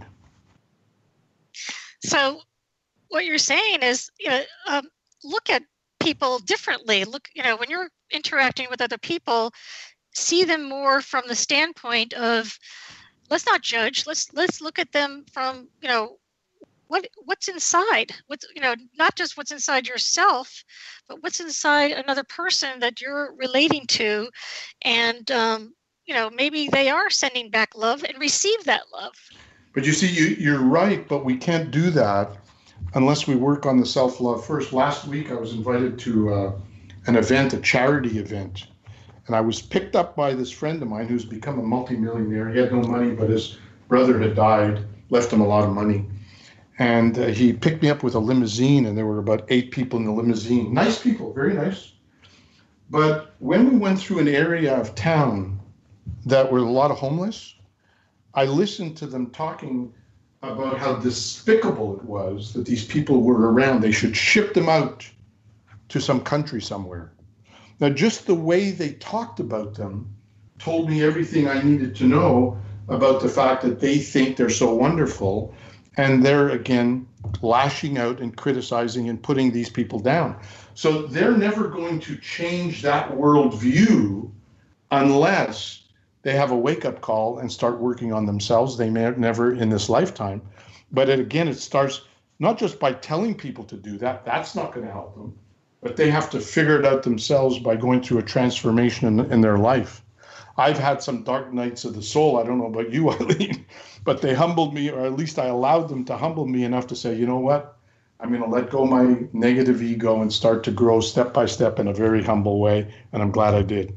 Speaker 2: So what you're saying is, you know, um, look at people differently. Look, you know, when you're interacting with other people, see them more from the standpoint of, let's not judge. Let's let's look at them from, you know, what what's inside. What's, you know, not just what's inside yourself, but what's inside another person that you're relating to, and um, you know, maybe they are sending back love and receive that love.
Speaker 3: But you see, you you're right, but we can't do that unless we work on the self-love first. Last week, I was invited to uh, an event, a charity event. And I was picked up by this friend of mine who's become a multimillionaire. He had no money, but his brother had died, left him a lot of money. And uh, he picked me up with a limousine, and there were about eight people in the limousine. Nice people, very nice. But when we went through an area of town that were a lot of homeless, I listened to them talking about how despicable it was that these people were around. They should ship them out to some country somewhere. Now, just the way they talked about them told me everything I needed to know about the fact that they think they're so wonderful, and they're, again, lashing out and criticizing and putting these people down. So they're never going to change that worldview unless they have a wake-up call and start working on themselves. They may never in this lifetime. But it, again, it starts not just by telling people to do that. That's not going to help them. But they have to figure it out themselves by going through a transformation in, in their life. I've had some dark nights of the soul. I don't know about you, Eileen, but they humbled me, or at least I allowed them to humble me enough to say, you know what? I'm going to let go my negative ego and start to grow step by step in a very humble way. And I'm glad I did.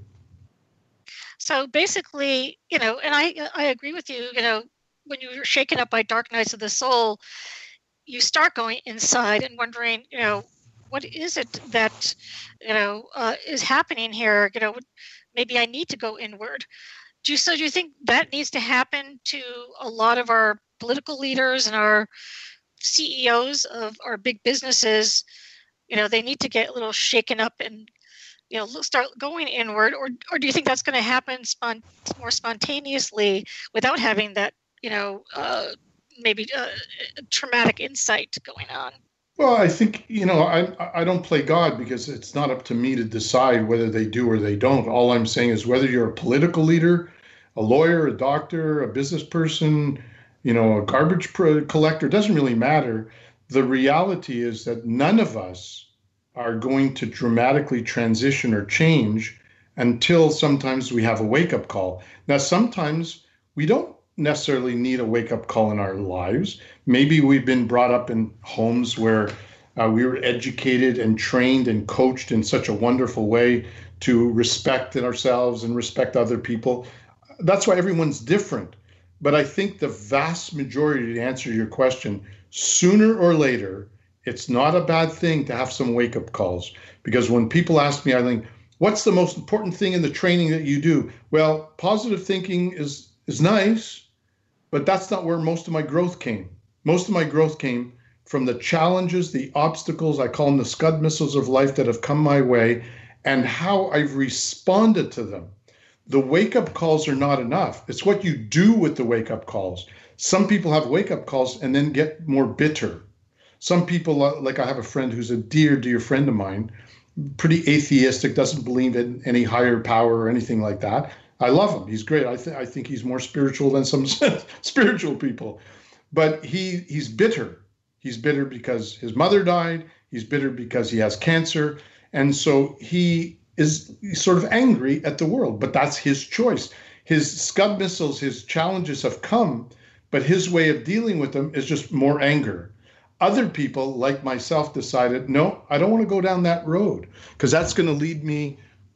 Speaker 2: So basically, you know, and I I agree with you, you know, when you're shaken up by dark nights of the soul, you start going inside and wondering, you know, what is it that, you know, uh, is happening here? You know, maybe I need to go inward. Do you, so do you think that needs to happen to a lot of our political leaders and our C E Os of our big businesses? You know, they need to get a little shaken up and, you know, start going inward, or or do you think that's going to happen spont- more spontaneously without having that, you know, uh, maybe uh, traumatic insight going on?
Speaker 3: Well, I think, you know, I I don't play God, because it's not up to me to decide whether they do or they don't. All I'm saying is whether you're a political leader, a lawyer, a doctor, a business person, you know, a garbage collector, doesn't really matter. The reality is that none of us are going to dramatically transition or change until sometimes we have a wake-up call. Now, sometimes we don't necessarily need a wake-up call in our lives. Maybe we've been brought up in homes where uh, we were educated and trained and coached in such a wonderful way to respect ourselves and respect other people. That's why everyone's different. But I think the vast majority, to answer your question, sooner or later, it's not a bad thing to have some wake-up calls. Because when people ask me, Eileen, what's the most important thing in the training that you do? Well, positive thinking is is nice, but that's not where most of my growth came. Most of my growth came from the challenges, the obstacles, I call them the Scud missiles of life that have come my way, and how I've responded to them. The wake-up calls are not enough. It's what you do with the wake-up calls. Some people have wake-up calls and then get more bitter. Some people, like I have a friend who's a dear, dear friend of mine, pretty atheistic, doesn't believe in any higher power or anything like that. I love him. He's great. I, th- I think he's more spiritual than some spiritual people. But he he's bitter. He's bitter because his mother died. He's bitter because he has cancer. And so he is sort of angry at the world. But that's his choice. His Scud missiles, his challenges have come, but his way of dealing with them is just more anger. Other people, like myself, decided, no, I don't want to go down that road, because that's going to lead me.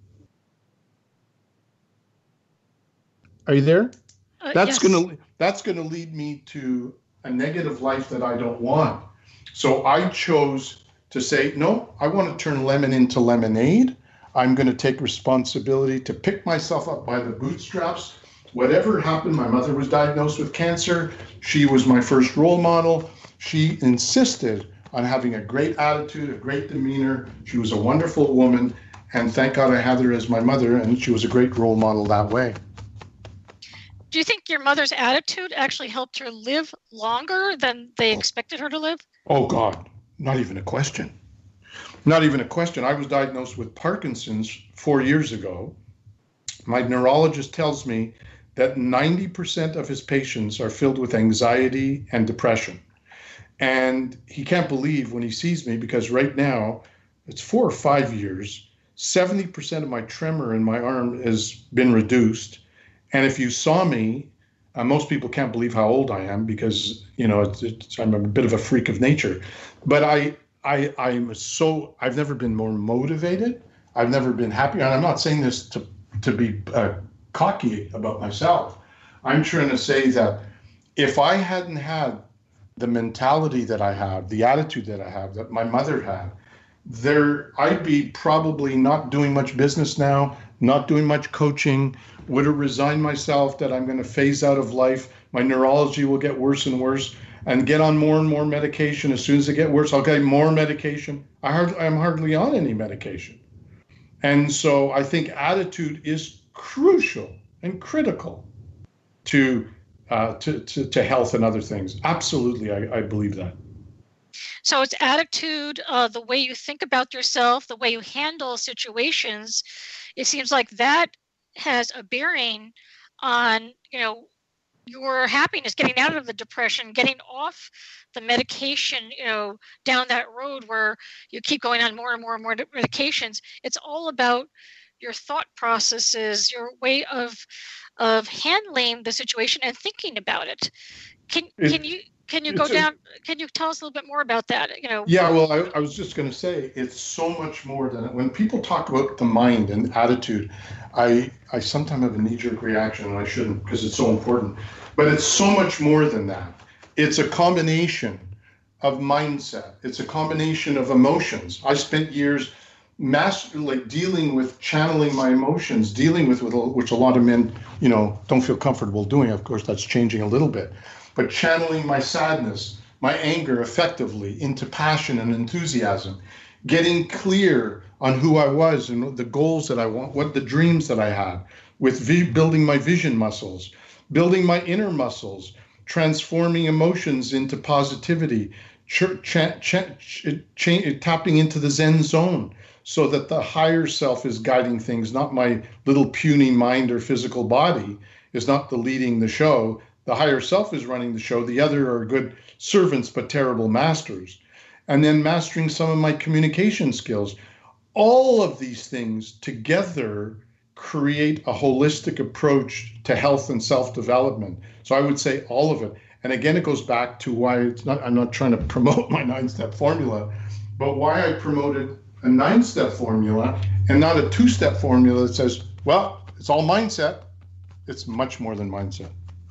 Speaker 3: Are you there?
Speaker 2: Uh,
Speaker 3: that's
Speaker 2: yes.
Speaker 3: going to that's going to lead me to a negative life that I don't want. So I chose to say, no, I want to turn lemon into lemonade. I'm going to take responsibility to pick myself up by the bootstraps. Whatever happened, my mother was diagnosed with cancer. She was my first role model. She insisted on having a great attitude, a great demeanor. She was a wonderful woman. And thank God I had her as my mother, and she was a great role model that way.
Speaker 2: Do you think your mother's attitude actually helped her live longer than they expected her to live?
Speaker 3: Oh, God, not even a question. Not even a question. I was diagnosed with Parkinson's four years ago. My neurologist tells me that ninety percent of his patients are filled with anxiety and depression. And he can't believe when he sees me, because right now, it's four or five years, seventy percent of my tremor in my arm has been reduced. And if you saw me, uh, most people can't believe how old I am, because, you know, it's, it's, I'm a bit of a freak of nature. But I, I, I'm so, I've never been more motivated. I've never been happier. And I'm not saying this to, to be uh, cocky about myself. I'm trying to say that if I hadn't had the mentality that I have, the attitude that I have, that my mother had, there, I'd be probably not doing much business now, not doing much coaching, would have resigned myself that I'm going to phase out of life. My neurology will get worse and worse. and get on more and more medication. As soon as I get worse, I'll get more medication. I hardly, I'm hardly on any medication. And so I think attitude is crucial and critical to uh, to, to, to health and other things. Absolutely, I, I believe that.
Speaker 2: So it's attitude, uh, the way you think about yourself, the way you handle situations. It seems like that has a bearing on, you know, your happiness, getting out of the depression, getting off the medication, you know, down that road where you keep going on more and more and more medications. It's all about your thought processes, your way of of handling the situation and thinking about it. Can it, can you can you go down? A, can you tell us a little bit more about that? You know.
Speaker 3: Yeah, well, I, I was just going to say it's so much more than when people talk about the mind and attitude. I I sometimes have a knee-jerk reaction, and I shouldn't because it's so important. But it's so much more than that. It's a combination of mindset. It's a combination of emotions. I spent years master like dealing with channeling my emotions, dealing with, with which a lot of men, you know, don't feel comfortable doing. Of course, that's changing a little bit. But channeling my sadness, my anger effectively into passion and enthusiasm, getting clear on who I was and the goals that I want, what the dreams that I had, with vi- building my vision muscles, building my inner muscles, transforming emotions into positivity, ch- ch- ch- ch- tapping into the Zen zone so that the higher self is guiding things, not my little puny mind or physical body is not the leading the show. The higher self is running the show. The other are good servants, but terrible masters. And then mastering some of my communication skills. All of these things together create a holistic approach to health and self-development. So I would say all of it. And again, it goes back to why it's not, I'm not trying to promote my nine-step formula, but why I promoted a nine-step formula and not a two-step formula that says, well, it's all mindset. It's much more than mindset.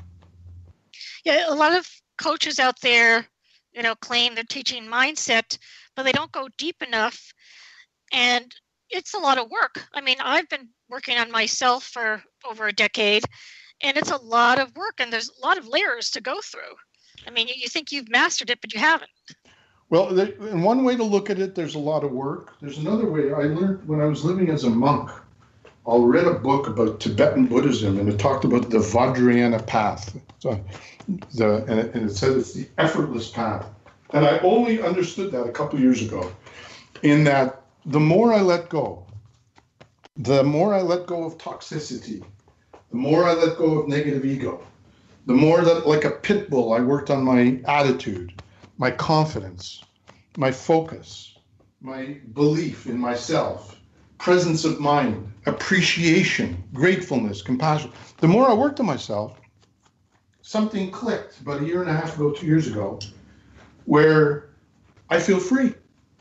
Speaker 2: Yeah, a lot of coaches out there, you know, claim they're teaching mindset, but they don't go deep enough. And it's a lot of work. I mean, I've been working on myself for over a decade, and it's a lot of work, and there's a lot of layers to go through. I mean, you, you think you've mastered it, but you haven't.
Speaker 3: Well, there, in one way to look at it, there's a lot of work. There's another way. I learned when I was living as a monk, I read a book about Tibetan Buddhism, and it talked about the Vajrayana path. So the, and, it, and it said it's the effortless path. And I only understood that a couple of years ago, in that the more I let go, the more I let go of toxicity, the more I let go of negative ego, the more that, like a pit bull, I worked on my attitude, my confidence, my focus, my belief in myself, presence of mind, appreciation, gratefulness, compassion. The more I worked on myself, something clicked about a year and a half ago, two years ago, where I feel free.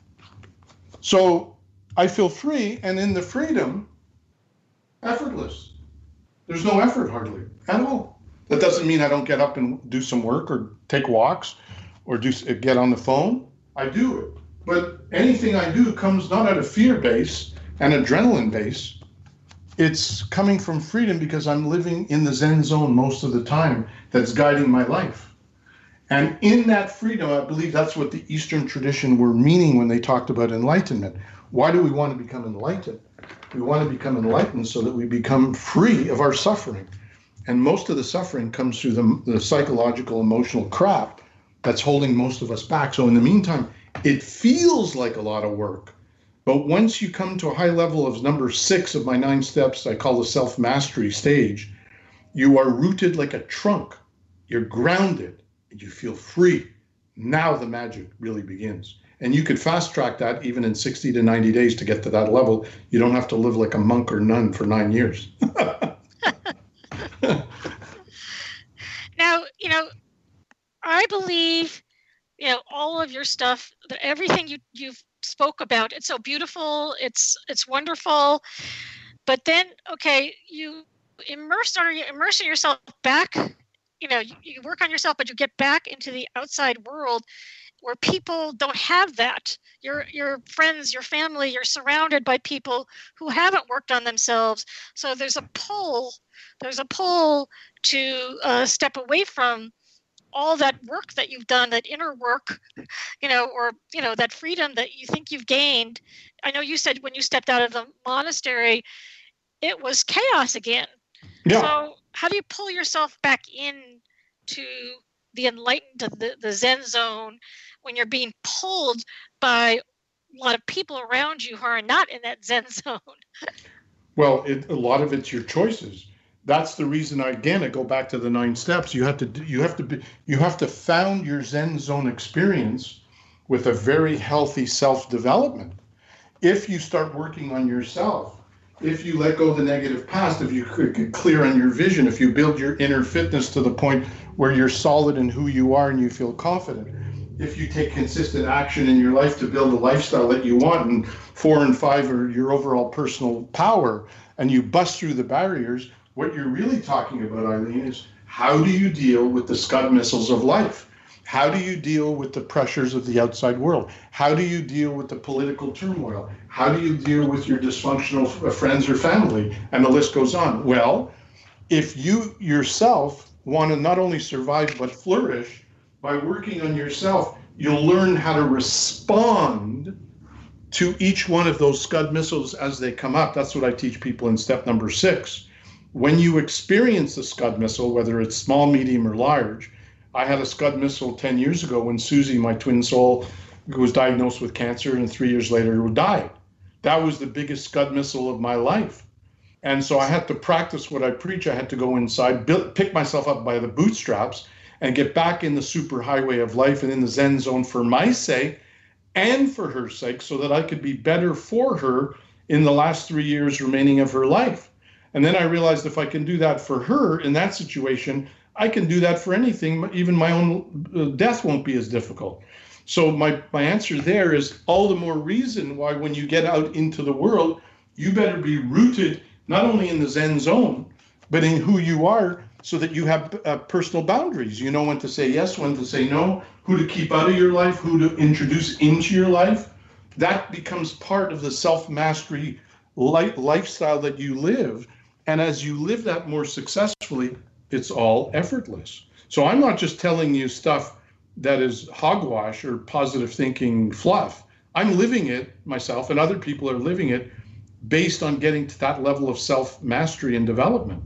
Speaker 3: So I feel free, and in the freedom, effortless. There's no effort hardly at all. That doesn't mean I don't get up and do some work or take walks or do get on the phone. I do it. But anything I do comes not out of fear base and adrenaline base. It's coming from freedom because I'm living in the Zen zone most of the time that's guiding my life. And in that freedom, I believe that's what the Eastern tradition were meaning when they talked about enlightenment. Why do we want to become enlightened? We want to become enlightened so that we become free of our suffering. And most of the suffering comes through the, the psychological, emotional crap that's holding most of us back. So in the meantime, it feels like a lot of work. But once you come to a high level of number six of my nine steps, I call the self-mastery stage, you are rooted like a trunk. You're grounded and you feel free. Now the magic really begins. And you could fast track that even in sixty to ninety days to get to that level. You don't have to live like a monk or nun for nine years.
Speaker 2: Now, you know, I believe, you know, all of your stuff, everything you, you've spoke about, it's so beautiful, it's it's wonderful. But then, okay, you immerse or you immersing yourself back, you know, you, you work on yourself, but you get back into the outside world where people don't have that. Your your friends, your family, you're surrounded by people who haven't worked on themselves. So there's a pull, there's a pull to uh, step away from all that work that you've done, that inner work, you know, or, you know, that freedom that you think you've gained. I know you said when you stepped out of the monastery, it was chaos again.
Speaker 3: Yeah.
Speaker 2: So how do you pull yourself back in to the enlightened, the, the Zen zone, when you're being pulled by a lot of people around you who are not in that Zen zone?
Speaker 3: Well, it, a lot of it's your choices. That's the reason I, again, I go back to the nine steps. You have to, you have to be, you have to found your Zen zone experience with a very healthy self-development. If you start working on yourself, if you let go of the negative past, if you get clear on your vision, if you build your inner fitness to the point where you're solid in who you are and you feel confident, if you take consistent action in your life to build a lifestyle that you want, and four and five are your overall personal power, and you bust through the barriers, what you're really talking about, Eileen, is how do you deal with the Scud missiles of life? How do you deal with the pressures of the outside world? How do you deal with the political turmoil? How do you deal with your dysfunctional friends or family? And the list goes on. Well, if you yourself want to not only survive but flourish, by working on yourself, you'll learn how to respond to each one of those Scud missiles as they come up. That's what I teach people in step number six. When you experience the Scud missile, whether it's small, medium, or large, I had a Scud missile ten years ago when Susie, my twin soul, was diagnosed with cancer, and three years later died. That was the biggest Scud missile of my life. And so I had to practice what I preach. I had to go inside, build, pick myself up by the bootstraps, and get back in the super highway of life and in the Zen zone for my sake and for her sake, so that I could be better for her in the last three years remaining of her life. And then I realized if I can do that for her in that situation, I can do that for anything. Even my own death won't be as difficult. So my, my answer there is all the more reason why when you get out into the world, you better be rooted not only in the Zen zone, but in who you are, so that you have uh, personal boundaries. You know when to say yes, when to say no, who to keep out of your life, who to introduce into your life. That becomes part of the self-mastery li- lifestyle that you live. And as you live that more successfully, it's all effortless. So I'm not just telling you stuff that is hogwash or positive thinking fluff. I'm living it myself, and other people are living it based on getting to that level of self-mastery and development.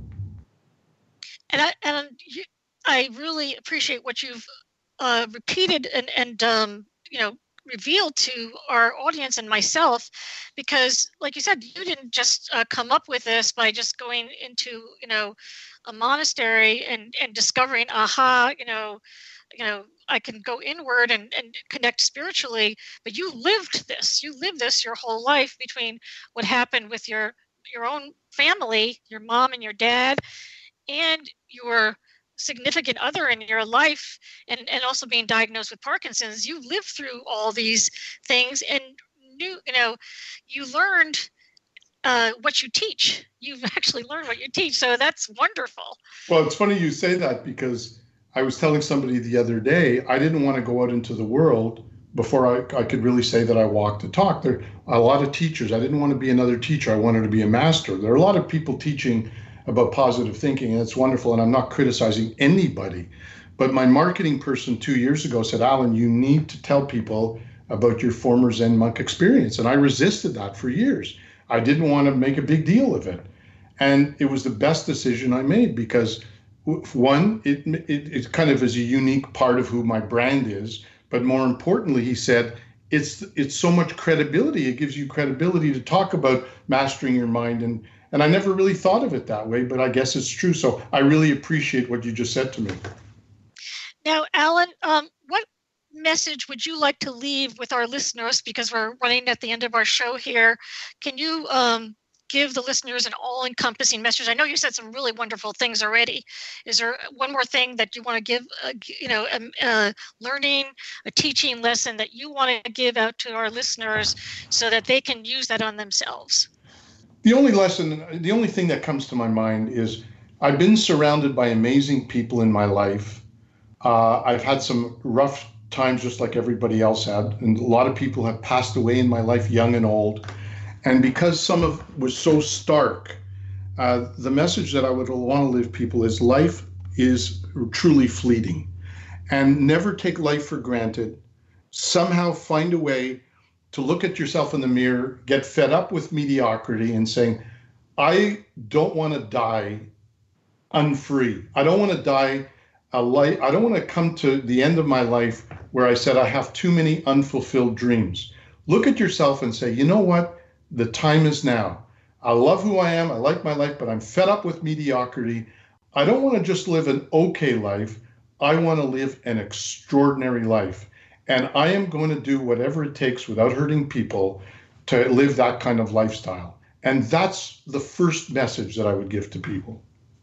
Speaker 2: And I, and you, I really appreciate what you've uh, repeated and, and um, you know, revealed to our audience and myself, because like you said, you didn't just uh, come up with this by just going into, you know, a monastery and, and discovering, aha, you know, you know, I can go inward and, and connect spiritually, but you lived this, you lived this your whole life between what happened with your, your own family, your mom and your dad, and your significant other in your life, and, and also being diagnosed with Parkinson's. You lived through all these things and knew, you know, you learned uh, what you teach. You've actually learned what you teach. So that's wonderful.
Speaker 3: Well, it's funny you say that, because I was telling somebody the other day, I didn't want to go out into the world before I, I could really say that I walked the talk. There are a lot of teachers. I didn't want to be another teacher. I wanted to be a master. There are a lot of people teaching about positive thinking, and it's wonderful, and I'm not criticizing anybody. But my marketing person two years ago said, Alan, you need to tell people about your former Zen monk experience. And I resisted that for years. I didn't want to make a big deal of it. And it was the best decision I made, because one, it, it, it kind of is a unique part of who my brand is. But more importantly, he said, it's it's so much credibility. It gives you credibility to talk about mastering your mind. And And I never really thought of it that way, but I guess it's true. So I really appreciate what you just said to me.
Speaker 2: Now, Alan, um, what message would you like to leave with our listeners? Because we're running at the end of our show here. Can you um, give the listeners an all-encompassing message? I know you said some really wonderful things already. Is there one more thing that you want to give, uh, you know, a, a learning, a teaching lesson that you want to give out to our listeners so that they can use that on themselves?
Speaker 3: The only lesson, the only thing that comes to my mind is I've been surrounded by amazing people in my life. Uh, I've had some rough times just like everybody else had, and a lot of people have passed away in my life, young and old. And because some of it was so stark, uh, the message that I would want to leave people is life is truly fleeting. and never take life for granted. Somehow find a way to look at yourself in the mirror, get fed up with mediocrity and saying, I don't want to die unfree. I don't want to die a life. I don't want to come to the end of my life where I said I have too many unfulfilled dreams. Look at yourself and say, you know what? The time is now. I love who I am. I like my life, but I'm fed up with mediocrity. I don't want to just live an okay life. I want to live an extraordinary life. And I am going to do whatever it takes without hurting people to live that kind of lifestyle. And that's the first message that I would give to people.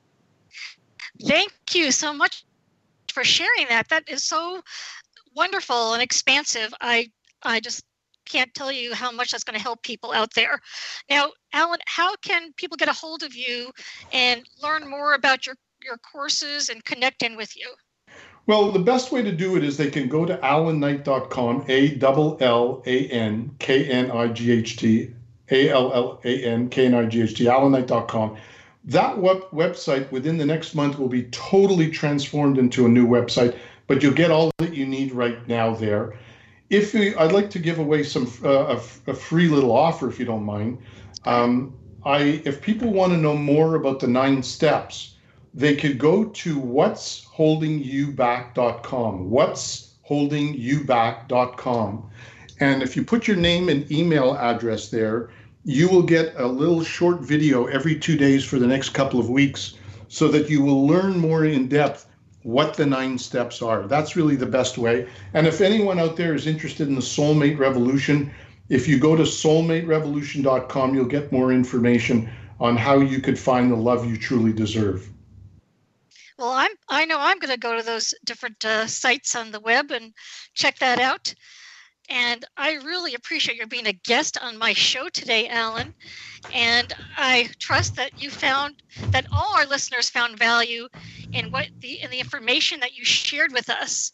Speaker 2: Thank you so much for sharing that. That is so wonderful and expansive. I I just can't tell you how much that's going to help people out there. Now, Alan, how can people get a hold of you and learn more about your, your courses and connect in with you?
Speaker 3: Well, the best way to do it is they can go to alan knight dot com, A L L A N K N I G H T, A L L A N K N I G H T, alan knight dot com. That web- website within the next month will be totally transformed into a new website, but you'll get all that you need right now there. If we, I'd like to give away some uh, a, a free little offer, if you don't mind. Um, I, if people want to know more about the nine steps, they could go to what's holding you back dot com, what's holding you back dot com. And if you put your name and email address there, you will get a little short video every two days for the next couple of weeks so that you will learn more in depth what the nine steps are. That's really the best way. And if anyone out there is interested in the Soulmate Revolution, if you go to soulmate revolution dot com, you'll get more information on how you could find the love you truly deserve.
Speaker 2: Well, I'm, I know I'm going to go to those different uh, sites on the web and check that out. And I really appreciate your being a guest on my show today, Alan. And I trust that you found, that all our listeners found value in what the in the information that you shared with us.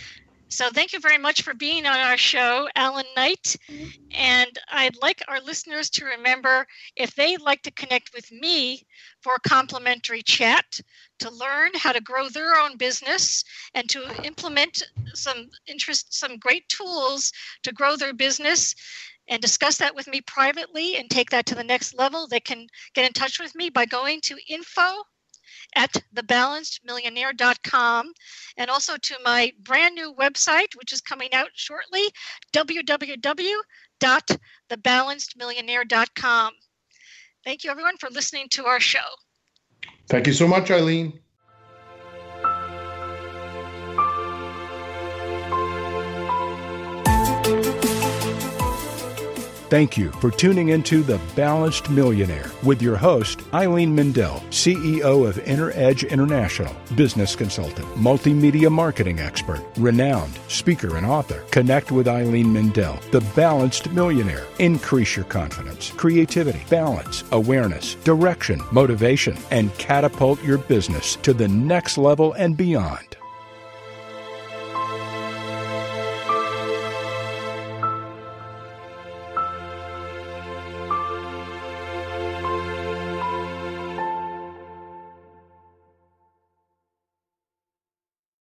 Speaker 2: So thank you very much for being on our show, Alan Knight. And I'd like our listeners to remember, if they'd like to connect with me for a complimentary chat, to learn how to grow their own business and to implement some interest, some great tools to grow their business and discuss that with me privately and take that to the next level, they can get in touch with me by going to info at the balanced millionaire dot com and also to my brand new website, which is coming out shortly, w w w dot the balanced millionaire dot com. Thank you, everyone, for listening to our show.
Speaker 3: Thank you so much, Eileen.
Speaker 1: Thank you for tuning into The Balanced Millionaire with your host, Eileen Mindell, C E O of Inner Edge International, business consultant, multimedia marketing expert, renowned speaker and author. Connect with Eileen Mindell, The Balanced Millionaire. Increase your confidence, creativity, balance, awareness, direction, motivation, and catapult your business to the next level and beyond.